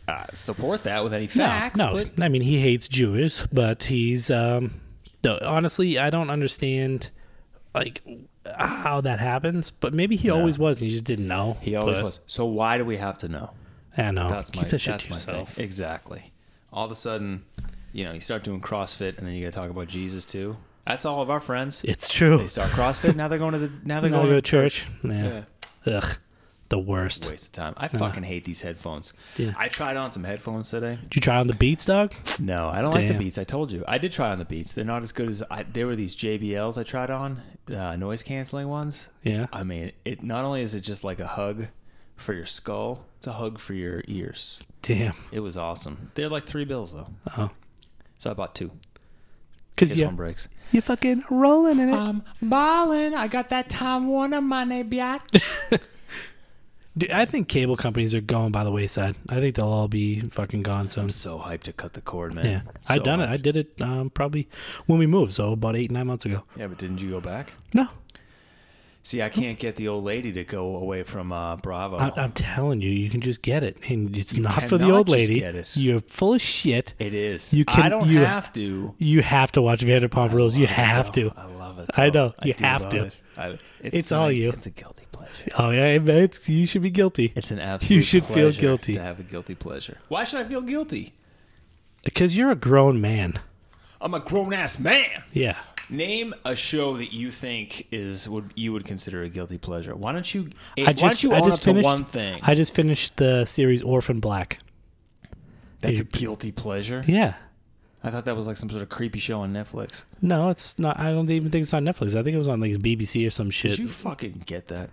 support that with any facts. No, but I mean, he hates Jews, but he's honestly, I don't understand like how that happens. But maybe he always was, and you just didn't know. He always was. So why do we have to know? I know. That's Keep that shit that's to my yourself. thing. Exactly. All of a sudden, you start doing CrossFit, and then you got to talk about Jesus too. That's all of our friends. It's true. They start CrossFit. Now they're going to the. Now they're Now going go to church. Yeah. Ugh. The worst. Waste of time. I fucking hate these headphones. Yeah. I tried on some headphones today. Did you try on the Beats, dog? No, I don't like the Damn. Beats. I told you. I did try on the Beats. They're not as good as there were these JBLs I tried on, noise canceling ones. Yeah. I mean, it not only is it just like a hug for your skull, it's a hug for your ears. Damn. It was awesome. They're like $3 though. Oh. So I bought 2. Because one breaks. you fucking rolling in it. I'm ballin'. I got that Time Warner money, biatch. Dude, I think cable companies are going by the wayside. I think they'll all be fucking gone soon. I'm so hyped to cut the cord, man. Yeah. So I've done it. hyped. I did it probably when we moved, so about 8-9 months ago. Yeah, but didn't you go back? No. See, I can't get the old lady to go away from Bravo. I'm telling you, you can just get it. And it's not for the cannot old just lady. get it. You're full of shit. It is. You can- I don't you- have to. You have to watch Vanderpump Rules. You have to. I love it. I know. though. You do have love to. it. It's all you. It's a guilty pleasure. Oh, yeah. You should be guilty. It's an absolute You should feel pleasure guilty. to have a guilty pleasure. Why should I feel guilty? Because you're a grown man. I'm a grown-ass man. Yeah. Name a show that you think you would consider a guilty pleasure. Why don't you I just own up to finished one thing? I just finished the series Orphan Black. That's a guilty pleasure? Yeah. I thought that was like some sort of creepy show on Netflix. No, it's not. I don't even think it's on Netflix. I think it was on like BBC or some shit. Did you fucking get that?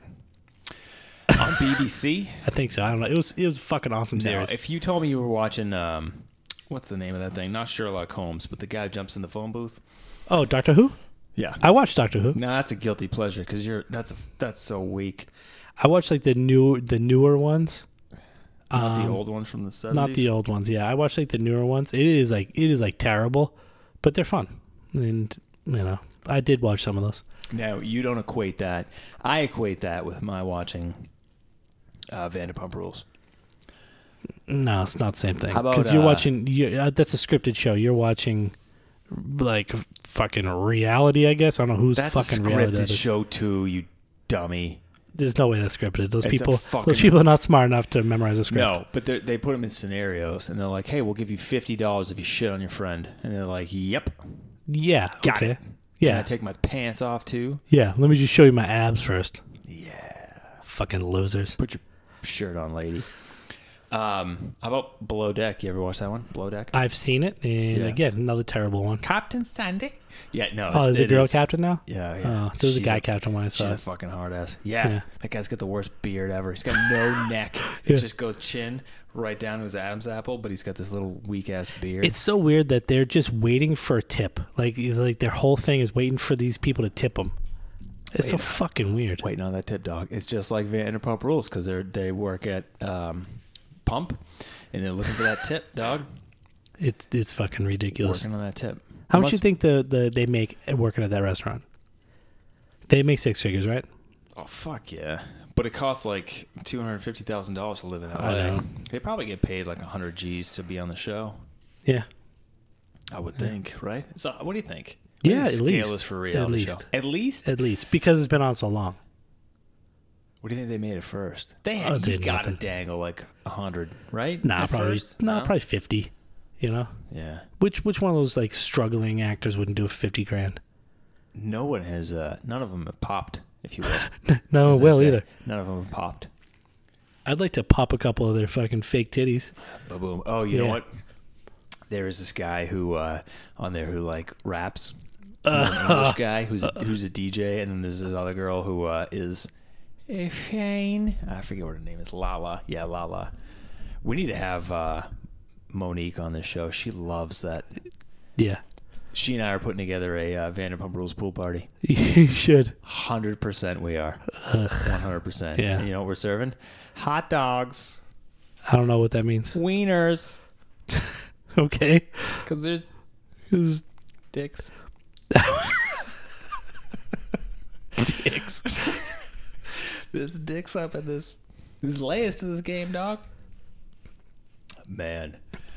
On BBC? I think so. I don't know. It was a fucking awesome No, series. if you told me you were watching, what's the name of that thing? Not Sherlock Holmes, but the guy who jumps in the phone booth. Oh, Doctor Who? Yeah. I watched Doctor Who. No, that's a guilty pleasure because that's so weak. I watched like the newer ones. Not the old ones from the 70s. Not the old ones. Yeah, I watched like the newer ones. It is like terrible, but they're fun. And I did watch some of those. Now, you don't equate that. I equate that with my watching Vanderpump Rules. No, it's not the same thing. How about, Because you're watching. That's a scripted show. You're watching like fucking reality. I guess I don't know whose That's a fucking reality that scripted is. show too, you dummy. There's no way that's scripted. Those It's a people fucking- are not smart enough to memorize a script. No, but they put them in scenarios, and they're like, hey, we'll give you $50 if you shit on your friend. And they're like, yep. Yeah. Got okay. it. Can Yeah. I take my pants off too? Yeah. Let me just show you my abs first. Yeah. Fucking losers. Put your shirt on, lady. How about Below Deck? You ever watch that one? Below Deck? I've seen it, and Yeah. again, another terrible one. Captain Sandy? Yeah, no. Oh, there's a it girl is. captain now? Yeah, yeah. Oh, there was a She's guy captain when I She's saw a it. fucking hard ass. Yeah, Yeah. that guy's got the worst beard ever. He's got no neck. It Yeah. just goes chin right down to his Adam's apple, but he's got this little weak ass beard. It's so weird that they're just waiting for a tip. Like their whole thing is waiting for these people to tip them. It's so fucking weird. Waiting on that tip, dog. It's just like Vanderpump Rules because they work at Pump and they're looking for that tip, dog. It's fucking ridiculous. Working on that tip. How much do you think they make working at that restaurant? They make 6 figures, right? Oh fuck yeah! But it costs like $250,000 to live in LA. I know. They probably get paid like 100 G's to be on the show. Yeah. I would think, right? So, what do you think? Yeah, What do you at scale least. is for a reality At show. least. At least. At least because it's been on so long. What do you think they made it first? They Oh, had they you had gotta nothing. dangle like 100, right? Nah, At probably first? probably 50. You know, Yeah. which one of those like struggling actors wouldn't do 50 grand? No one has. None of them have popped, if you will. No, As I will say. either. None of them have popped. I'd like to pop a couple of their fucking fake titties. Boom, boom. Oh, you know Yeah. what? There is this guy who on there who like raps. He's an English guy who's a DJ, and then there's this other girl who is a Shane. I forget what her name is. Lala. Yeah, Lala. We need to have Monique on this show. She loves that. Yeah, She and I are putting together a Vanderpump Rules pool party. you should. 100% we are. 100%. Yeah. And you know what we're serving? Hot dogs. I don't know what that means. Wieners. Okay. Because there's It's dicks. dicks. There's dicks up in this. There's layers to this game, dog. Man.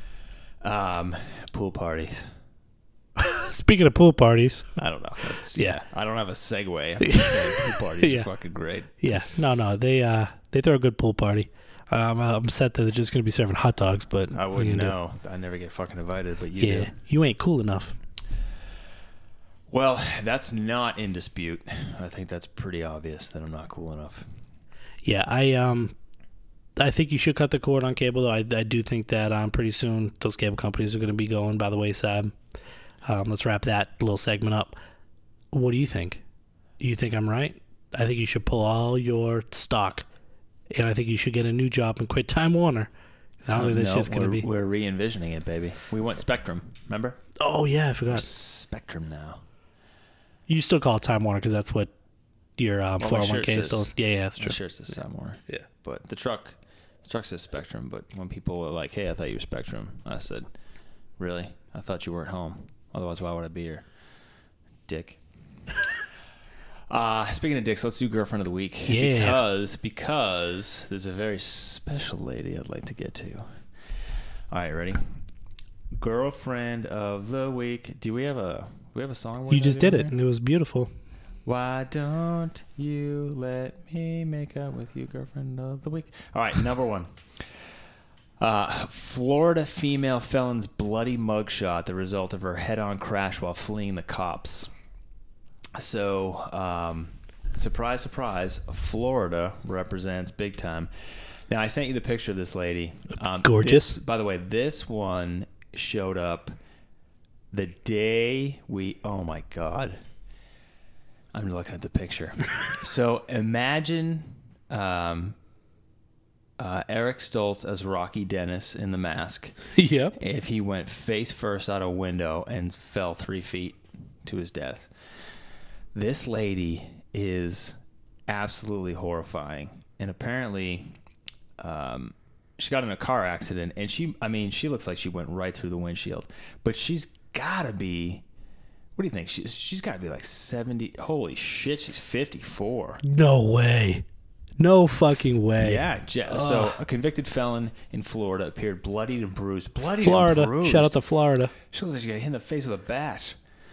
Pool parties. Speaking of pool parties. I don't know. Yeah. I don't have a segue. I'm just saying pool parties are fucking great. Yeah. No. They throw a good pool party. I'm upset that they're just going to be serving hot dogs, but I wouldn't know. I never get fucking invited, but you do. You ain't cool enough. Well, that's not in dispute. I think that's pretty obvious that I'm not cool enough. Yeah, I think you should cut the cord on cable, though. I do think that pretty soon those cable companies are going to be going by the wayside. Let's wrap that little segment up. What do you think? You think I'm right? I think you should pull all your stock, and I think you should get a new job and quit Time Warner. I don't think this shit's going to be... We're re-envisioning it, baby. We went Spectrum, remember? Oh, yeah, I forgot. We're Spectrum now. You still call it Time Warner because that's what your 401k is still... Yeah, that's true. My shirt says Time Warner. Yeah. But the truck says Spectrum, but when people are like, hey, I thought you were Spectrum, I said, really? I thought you weren't home. Otherwise, why would I be here? Dick. Speaking of dicks, let's do Girlfriend of the Week. Yeah. Because there's a very special lady I'd like to get to. All right, ready? Girlfriend of the Week. Do we have a song? You just did it, and it was beautiful. Why don't you let me make out with you, Girlfriend of the Week? All right, number one. Florida female felon's bloody mugshot, the result of her head-on crash while fleeing the cops. So, surprise, surprise, Florida represents big time. Now, I sent you the picture of this lady. Gorgeous. By the way, this one showed up the day oh my God. I'm looking at the picture. So, imagine Eric Stoltz as Rocky Dennis in The Mask. Yep. If he went face first out a window and fell 3 feet to his death. This lady is absolutely horrifying. And apparently, she got in a car accident, and she looks like she went right through the windshield. But she's got to be, what do you think? She's got to be like 70. Holy shit, she's 54. No way. No fucking way. Yeah. So a convicted felon in Florida appeared bloodied and bruised. Florida. Shout out to Florida. She looks like she got hit in the face with a bat.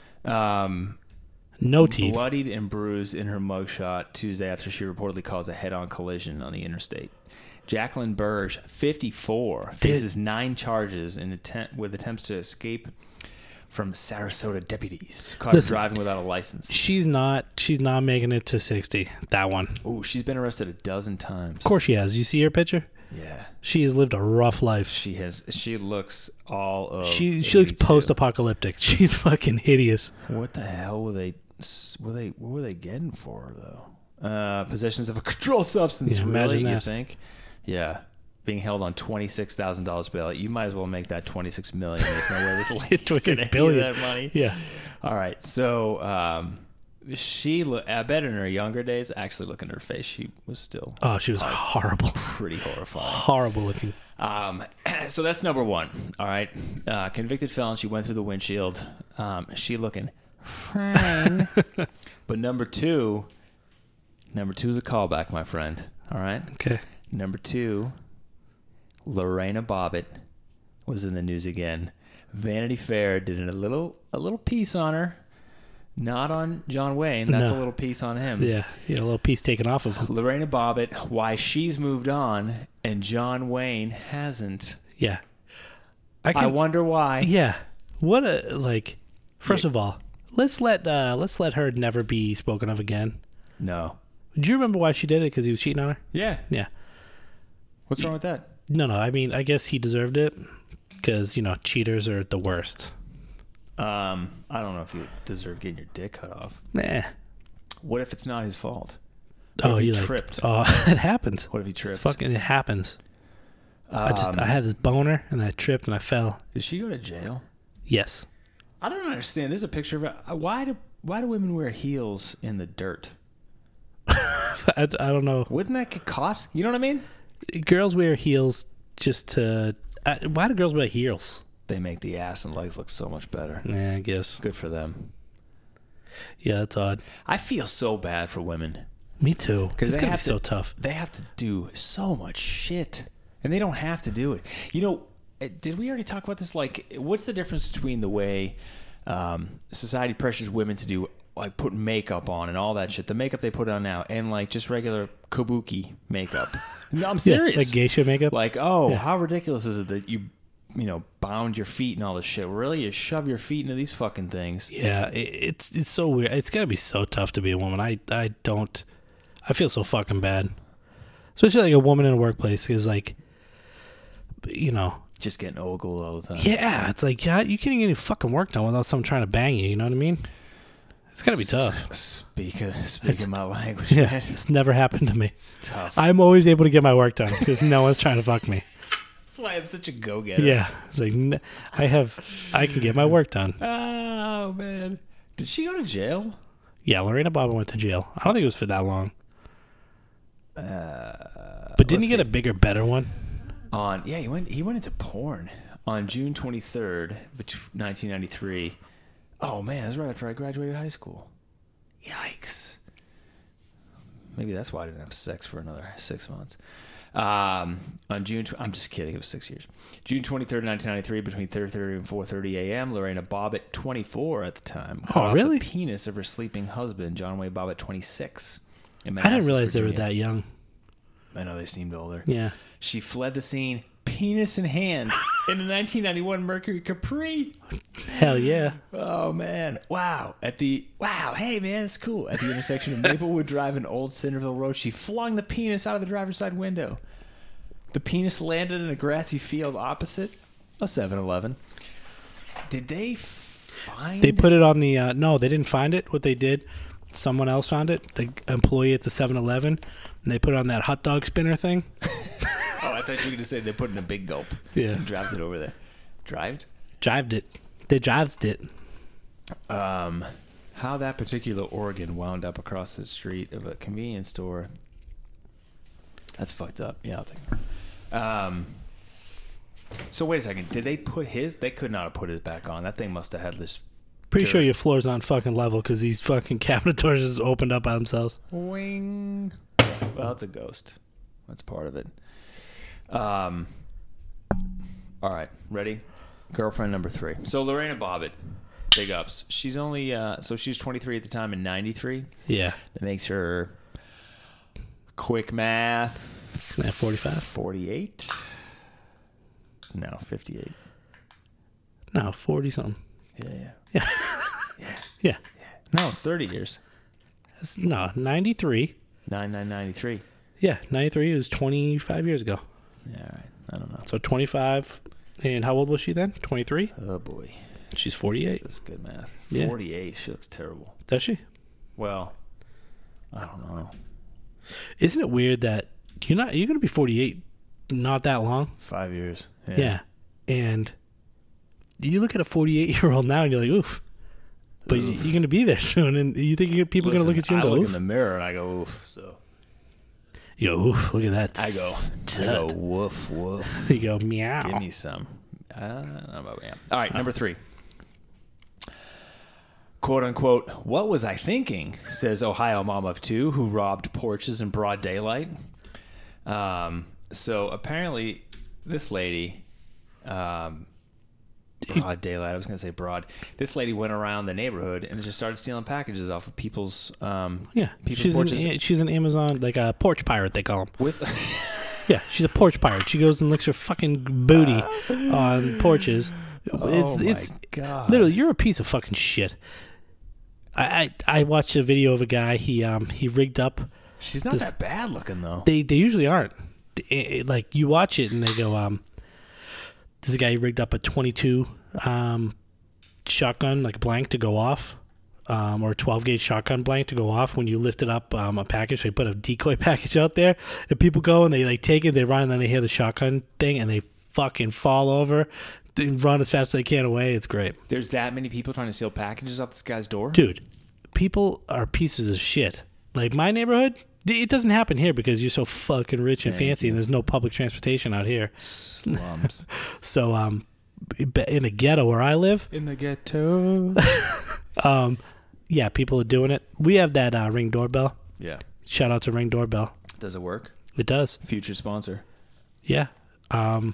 No teeth. Bloodied and bruised in her mugshot Tuesday after she reportedly caused a head-on collision on the interstate. Jacqueline Burge, 54, faces 9 charges with attempts to escape from Sarasota deputies. Caught her driving without a license. She's not making it to 60. That one. Ooh, she's been arrested a dozen times. Of course she has. You see her picture? Yeah. She has lived a rough life. She has. She looks all of. She looks post-apocalyptic. She's fucking hideous. What the hell were they? What were they getting for her though? Possessions of a controlled substance. Yeah, really? imagine that. You think? Yeah. Being held on $26,000 bail. You might as well make that $26 million. There's no way this lady's going to pay that money. Yeah. All right. So I bet in her younger days, actually looking at her face, she was still. Oh, she was horrible. Pretty horrifying. Horrible looking. So that's number one. All right. Convicted felon. She went through the windshield. She looking fine. But number two is a callback, my friend. All right. Okay. Number 2, Lorena Bobbitt was in the news again. Vanity Fair did a little piece on her. Not on John Wayne. That's a little piece on him. Yeah, a little piece taken off of him. Lorena Bobbitt, why she's moved on and John Wayne hasn't. Yeah. I wonder why. Yeah. What a, like, first of all, let's let her never be spoken of again. No. Do you remember why she did it? Because he was cheating on her? Yeah. Yeah. What's wrong with that? No. I mean, I guess he deserved it because, cheaters are the worst. I don't know if you deserve getting your dick cut off. Nah. What if it's not his fault? What if he tripped? It happens. What if he tripped? It happens. I had this boner and I tripped and I fell. Did she go to jail? Yes. I don't understand. There's a picture of it. Why do women wear heels in the dirt? I don't know. Wouldn't that get caught? You know what I mean? Girls wear heels just to... why do girls wear heels? They make the ass and legs look so much better. Yeah, I guess. Good for them. Yeah, that's odd. I feel so bad for women. Me too. Because it's going to be so tough. They have to do so much shit. And they don't have to do it. did we already talk about this? Like, what's the difference between the way society pressures women to do, like, put makeup on and all that shit, the makeup they put on now, and like just regular kabuki makeup? No, I'm serious. Like geisha makeup. Like, how ridiculous is it that you bound your feet and all this shit? Really, you shove your feet into these fucking things? Yeah, it's so weird. It's gotta be so tough to be a woman. I feel so fucking bad, especially like a woman in a workplace, because like, just getting ogled all the time. Yeah, it's like, yeah, you can't get any fucking work done without someone trying to bang you. You know what I mean? It's gotta be tough. Speaking my language, yeah, man. It's never happened to me. It's tough. I'm always able to get my work done because no one's trying to fuck me. That's why I'm such a go-getter. Yeah, it's like I can get my work done. Oh man, did she go to jail? Yeah, Lorena Bobbitt went to jail. I don't think it was for that long. But didn't he get a bigger, better one? He went into porn on June 23rd, 1993. Oh man, that's right after I graduated high school. Yikes. Maybe that's why I didn't have sex for another 6 months. On June, I'm just kidding. It was 6 years. June 23rd, 1993, between 3:30 and 4:30 a.m. Lorena Bobbitt, 24 at the time, cut off the penis of her sleeping husband, John Wayne Bobbitt, 26. I didn't realize they were that young. I know they seemed older. Yeah. She fled the scene, penis in hand, in a 1991 Mercury Capri. Hell yeah. Oh, man. Wow. Hey, man, it's cool. At the intersection of Maplewood Drive and Old Centerville Road, she flung the penis out of the driver's side window. The penis landed in a grassy field opposite a 7-Eleven. Did they find They put it on the... no, they didn't find it. What they did, someone else found it, the employee at the 7-Eleven, and they put it on that hot dog spinner thing. Oh, I thought you were going to say they put it in a big gulp. Yeah. And drived it over there. Drived it. They drived it. How that particular organ wound up across the street of a convenience store. That's fucked up. Yeah, I'll take it. So wait a second. Did they put his? They could not have put it back on. That thing must have had this. Pretty sure your floor's on fucking level because these fucking cabinet doors just opened up by themselves. Wing. Well, it's a ghost. That's part of it. All right, ready? Girlfriend number 3. So Lorena Bobbitt, big ups. She's only so she's 23 at the time in 93. Yeah. That makes her, quick math, 45. 48. No, 58. No, 40 something. Yeah. Yeah. No, it's 30 years. No, 93. 93. Yeah, 93 is 25 years ago. Yeah, all right. I don't know. So 25. And how old was she then? 23? Oh, boy. She's 48. That's good math. Yeah. 48. She looks terrible. Does she? Well, I don't know. Isn't it weird that you're going to be 48 not that long? 5 years. Yeah. And you look at a 48-year-old now and you're like, oof. But you're going to be there soon. And you think people are going to look at you and go, oof? I look in the mirror and I go, oof. So you go, oof, look at that. I go, woof, woof. You go, meow. Give me some. I don't know about meow. All right, number 3. Quote unquote, what was I thinking? Says Ohio mom of 2 who robbed porches in broad daylight. So apparently this lady, broad daylight, I was going to say broad. This lady went around the neighborhood and just started stealing packages off of people's porches. She's an Amazon, like a porch pirate, they call them. Yeah, she's a porch pirate. She goes and licks her fucking booty on porches. It's God. Literally, you're a piece of fucking shit. I watched a video of a guy. He rigged up. She's not that bad looking though. They usually aren't. Like you watch it and they go, there's a guy who rigged up a 22 shotgun, like blank to go off, or a 12 gauge shotgun blank to go off when you lifted up a package. So they put a decoy package out there, and people go and they like take it, they run, and then they hear the shotgun thing and they fucking fall over and run as fast as they can away. It's great. There's that many people trying to steal packages off this guy's door? Dude, people are pieces of shit. Like my neighborhood, it doesn't happen here because you're so fucking rich and fancy and there's no public transportation out here. Slums. So, in the ghetto where I live. In the ghetto. Yeah, people are doing it. We have that Ring doorbell. Yeah. Shout out to Ring doorbell. Does it work? It does. Future sponsor. Yeah.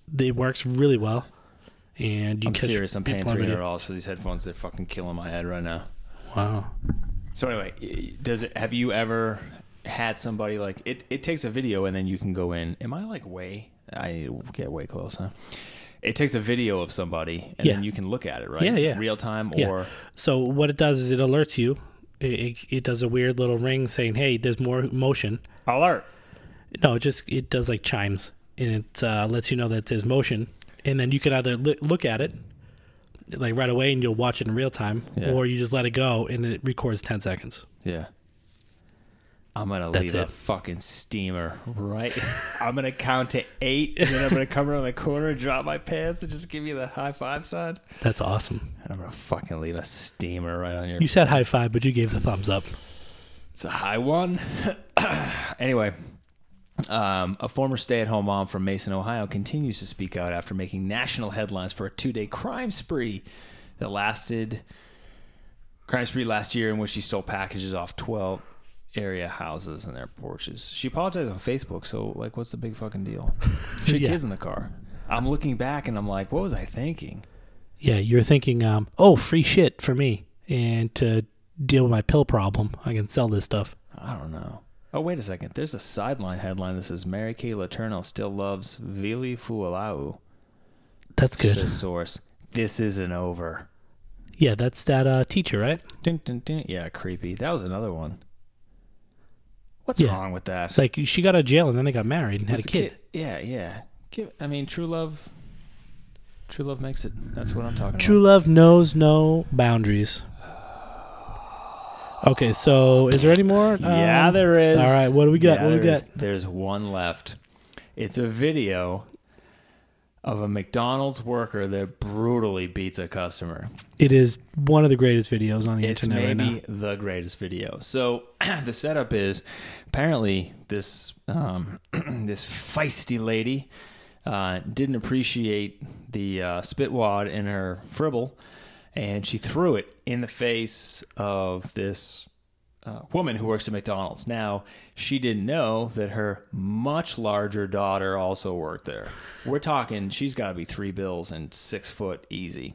it works really well. And I'm serious. I'm paying $300 for these headphones. They're fucking killing my head right now. Wow. So anyway, have you ever had somebody like it takes a video and then you can go in? Am I like I get way close, huh? It takes a video of somebody and then you can look at it, right? Yeah. Real time or. So what it does is it alerts you. It does a weird little ring saying, "Hey, there's more motion." Alert. No, it does like chimes, and it lets you know that there's motion, and then you can either look at it like right away and you'll watch it in real time, or you just let it go and it records 10 seconds. Yeah. I'm going to leave a fucking steamer, right? I'm going to count to 8, and then I'm going to come around the corner and drop my pants and just give you the high five sign. That's awesome. And I'm going to fucking leave a steamer right on your... You said high five, but you gave the thumbs up. It's a high one. Anyway, a former stay-at-home mom from Mason, Ohio, continues to speak out after making national headlines for a 2-day crime spree that lasted... Crime spree last year in which she stole packages off 12... area houses and their porches. She apologized on Facebook, so like what's the big fucking deal? She had kids in the car. I'm looking back and I'm like, what was I thinking? Yeah, you're thinking, free shit for me. And to deal with my pill problem, I can sell this stuff. I don't know. Oh, wait a second. There's a sideline headline that says Mary Kay Letourneau still loves Vili Fualau. That's good. Says source. This isn't over. Yeah, that's that teacher, right? Dun, dun, dun. Yeah, creepy. That was another one. What's wrong with that? Like, she got out of jail and then they got married and had a kid. Yeah. I mean, true love makes it. That's what I'm talking about. True love knows no boundaries. Okay, so is there any more? Yeah, there is. All right, what do we got? There's one left. It's a video of a McDonald's worker that brutally beats a customer. It is one of the greatest videos on the internet right now. It's maybe the greatest video. So the setup is apparently this this feisty lady didn't appreciate the spit wad in her fribble, and she threw it in the face of this woman who works at McDonald's. Now, she didn't know that her much larger daughter also worked there. We're talking, she's got to be 3 bills and 6 foot easy.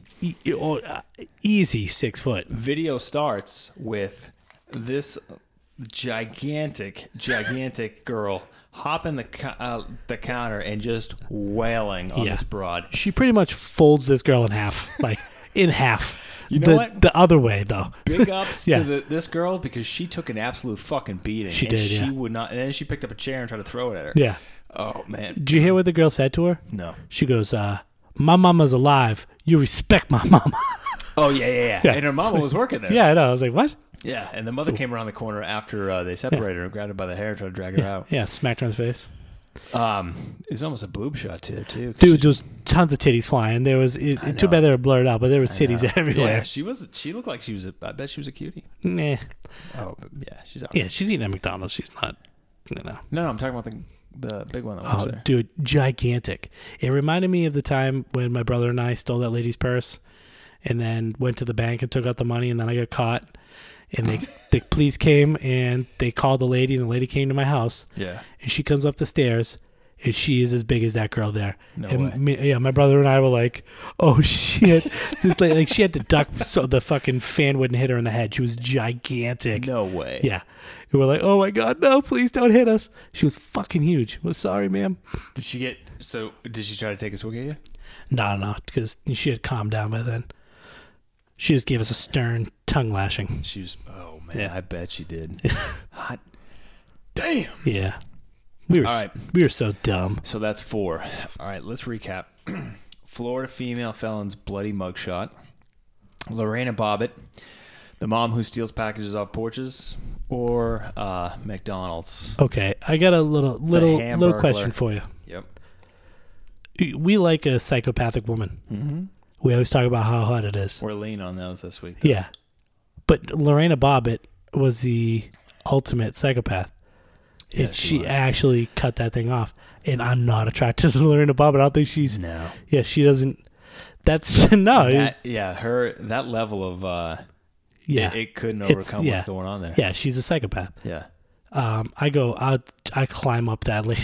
Easy 6 foot. Video starts with this gigantic girl hopping the counter and just wailing on this broad. She pretty much folds this girl in half, like in half. You know what? The other way, though. Big ups to this girl because she took an absolute fucking beating. She did, She would not. And then she picked up a chair and tried to throw it at her. Yeah. Oh, man. Did you hear what the girl said to her? No. She goes, my mama's alive. You respect my mama. Oh, yeah. And her mama was working there. Yeah, I know. I was like, what? Yeah, and the mother came around the corner after they separated her and grabbed her by the hair and tried to drag her out. Yeah, smacked her in the face. It's almost a boob shot to her, too. Dude, there was tons of titties flying. There was too bad they were blurred out, but there was titties everywhere. Yeah, she looked like I bet she was a cutie. Nah. Oh, but yeah, she's out. Yeah, she's eating at McDonald's. She's not, No, I'm talking about the big one that was there. Dude, gigantic. It reminded me of the time when my brother and I stole that lady's purse and then went to the bank and took out the money, and then I got caught. And the police came and they called the lady, and the lady came to my house. Yeah. And she comes up the stairs, and she is as big as that girl there. No way. My brother and I were like, "Oh shit!" This lady, like, she had to duck so the fucking fan wouldn't hit her in the head. She was gigantic. No way. Yeah. And we're like, "Oh my god, no! Please don't hit us." She was fucking huge. Well, sorry, ma'am. Did she try to take a swing at you? No, because she had calmed down by then. She just gave us a stern tongue lashing. She was, oh man, yeah. I bet she did. Hot damn. Yeah. We were so dumb. So that's 4. All right, let's recap. Florida female felon's bloody mugshot. Lorena Bobbitt, the mom who steals packages off porches, or McDonald's. Okay, I got a little question for you. Yep. We like a psychopathic woman. Mm-hmm. We always talk about how hot it is. We're lean on those this week, though. Yeah. But Lorena Bobbitt was the ultimate psychopath. Yeah, she actually cut that thing off. And I'm not attracted to Lorena Bobbitt. I don't think she's... No. Yeah, she doesn't... That's... No. That level of... It couldn't overcome what's going on there. Yeah, she's a psychopath. Yeah. I climb up that lady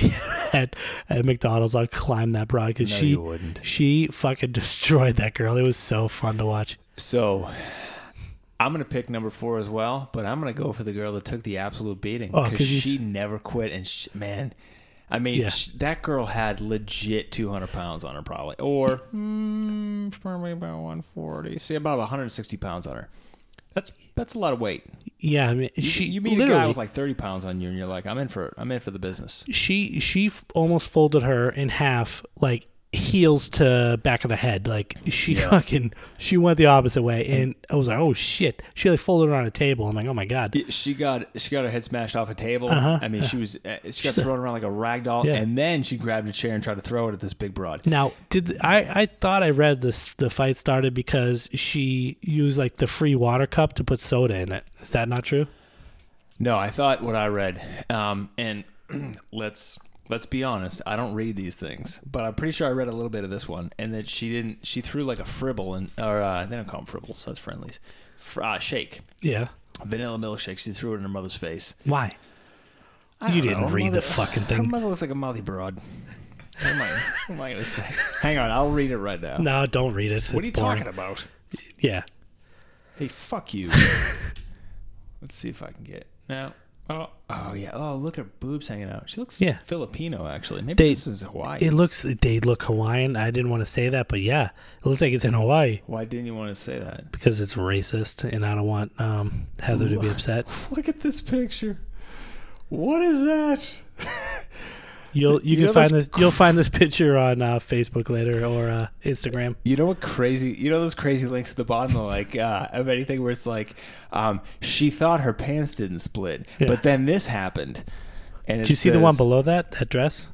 at McDonald's, I'll climb that broad because you wouldn't. She fucking destroyed that girl. It was so fun to watch. So I'm going to pick number 4 as well, but I'm going to go for the girl that took the absolute beating because she never quit. And man, I mean, that girl had legit 200 pounds on her probably, or probably about 140. See, about 160 pounds on her. That's a lot of weight. Yeah, I mean, you meet a guy with like 30 pounds on you, and you're like, I'm in for the business. She almost folded her in half, like heels to back of the head. Like she went the opposite way, and I was like, oh shit. She like folded her on a table. I'm like, oh my god. She got her head smashed off a table. I mean, she got thrown around like a rag doll, and then she grabbed a chair and tried to throw it at this big broad. Now, I thought I read the fight started because she used like the free water cup to put soda in it. Is that not true? No, I thought what I read, and Let's be honest. I don't read these things, but I'm pretty sure I read a little bit of this one, and that she threw like a fribble, they don't call them fribbles, that's Friendlies. Shake. Yeah. Vanilla milkshake. She threw it in her mother's face. Why? You didn't read the fucking thing. Her mother looks like a mouthy broad. What am I going to say? Hang on, I'll read it right now. No, don't read it. What are you talking about? Yeah. Hey, fuck you. Let's see if I can get now. Oh yeah. Oh, look at her boobs hanging out. She looks Filipino, actually. Maybe this is Hawaii. They look Hawaiian. I didn't want to say that, but yeah, it looks like it's in Hawaii. Why didn't you want to say that? Because it's racist, and I don't want Heather to be upset. Look at this picture. What is that? You'll find this picture on Facebook later or Instagram. You know what crazy? You know those crazy links at the bottom of of anything where it's like, she thought her pants didn't split, but then this happened. And did you see the one below that dress?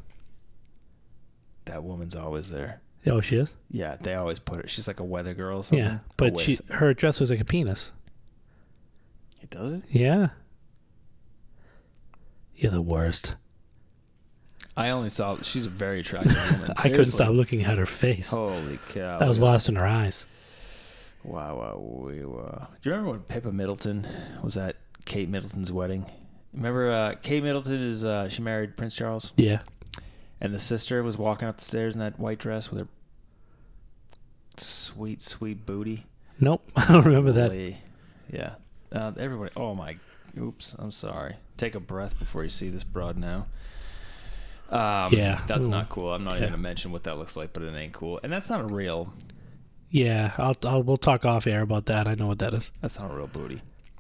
That woman's always there. Oh, she is. Yeah, they always put her. She's like a weather girl or something. Yeah, but her dress was like a penis. It does it? Yeah. You're the worst. I only saw she's a very attractive woman. I couldn't stop looking at her face. Holy cow. That was lost in her eyes. Wow. Do you remember when Pippa Middleton was at Kate Middleton's wedding? Remember Kate Middleton is she married Prince Charles? Yeah. And the sister was walking up the stairs in that white dress with her sweet, sweet booty. Nope. I don't remember that. Yeah. Everybody. Oh my. Oops. I'm sorry. Take a breath before you see this broad now. That's not cool. I'm not even gonna mention what that looks like, but it ain't cool, and that's not a real. Yeah, we'll talk off air about that. I know what that is. That's not a real booty.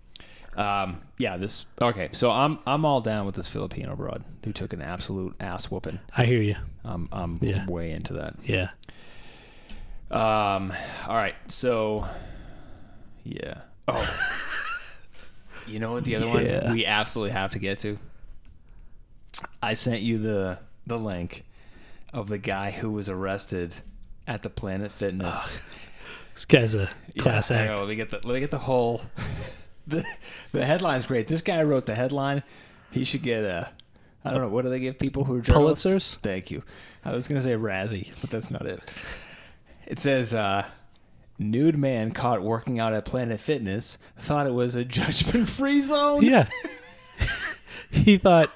Okay. So I'm all down with this Filipino broad who took an absolute ass whooping. I hear you. I'm way into that. Yeah. All right. So. Yeah. Oh. You know what? The other one we absolutely have to get to. I sent you the link of the guy who was arrested at the Planet Fitness. This guy's a class act. Let me get the whole. The headline's great. This guy wrote the headline. He should get I don't know, what do they give people who are journalists? Pulitzers? Thank you. I was going to say Razzie, but that's not it. It says, nude man caught working out at Planet Fitness thought it was a judgment-free zone. Yeah. He thought,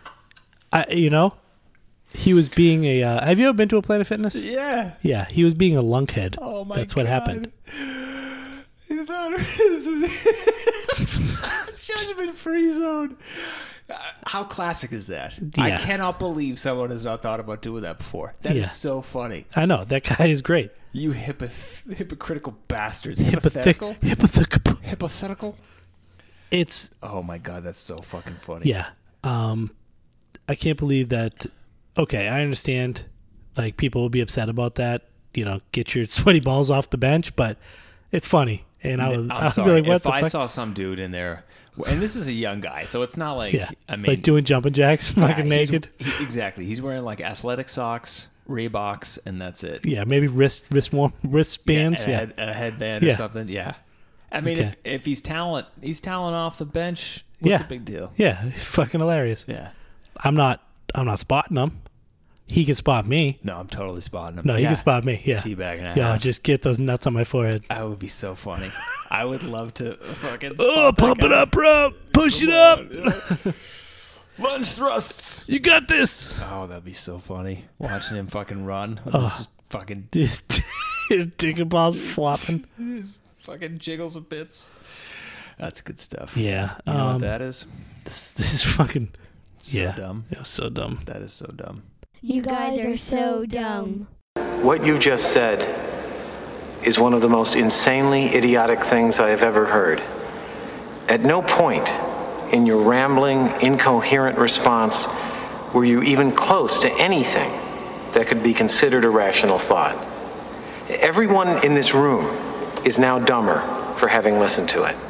he was being a... have you ever been to a Planet Fitness? Yeah. Yeah, he was being a lunkhead. Oh, my God. That's what happened. He thought it was a judgment-free zone. How classic is that? Yeah. I cannot believe someone has not thought about doing that before. That is so funny. I know. That guy is great. You hypocritical bastards. Hypothetical? Hypothetical? It's... Oh, my God. That's so fucking funny. Yeah. I can't believe that... Okay, I understand. Like, people will be upset about that. Get your sweaty balls off the bench, but it's funny. And I would be like, what if the I fuck? saw some dude in there... And this is a young guy, so it's not like, like doing jumping jacks, fucking naked. Exactly. He's wearing like athletic socks, Reeboks, and that's it. Yeah, maybe wristbands. A headband or something. Yeah. I mean, if he's talent off the bench, what's the big deal? Yeah, it's fucking hilarious. Yeah. I'm not spotting him. He can spot me. No, I'm totally spotting him. No, he can spot me. Yeah. Teabagging a half. Just get those nuts on my forehead. That would be so funny. I would love to fucking spot pump it up, bro. Push it up. Lunge thrusts. You got this. Oh, that'd be so funny. Watching him fucking run. Just fucking... His dick and balls flopping. His fucking jiggles of bits. That's good stuff. Yeah. You know what that is? This is fucking... So dumb. Yeah, so dumb. That is so dumb. You guys are so dumb. What you just said is one of the most insanely idiotic things I have ever heard. At no point in your rambling, incoherent response were you even close to anything that could be considered a rational thought. Everyone in this room is now dumber for having listened to it.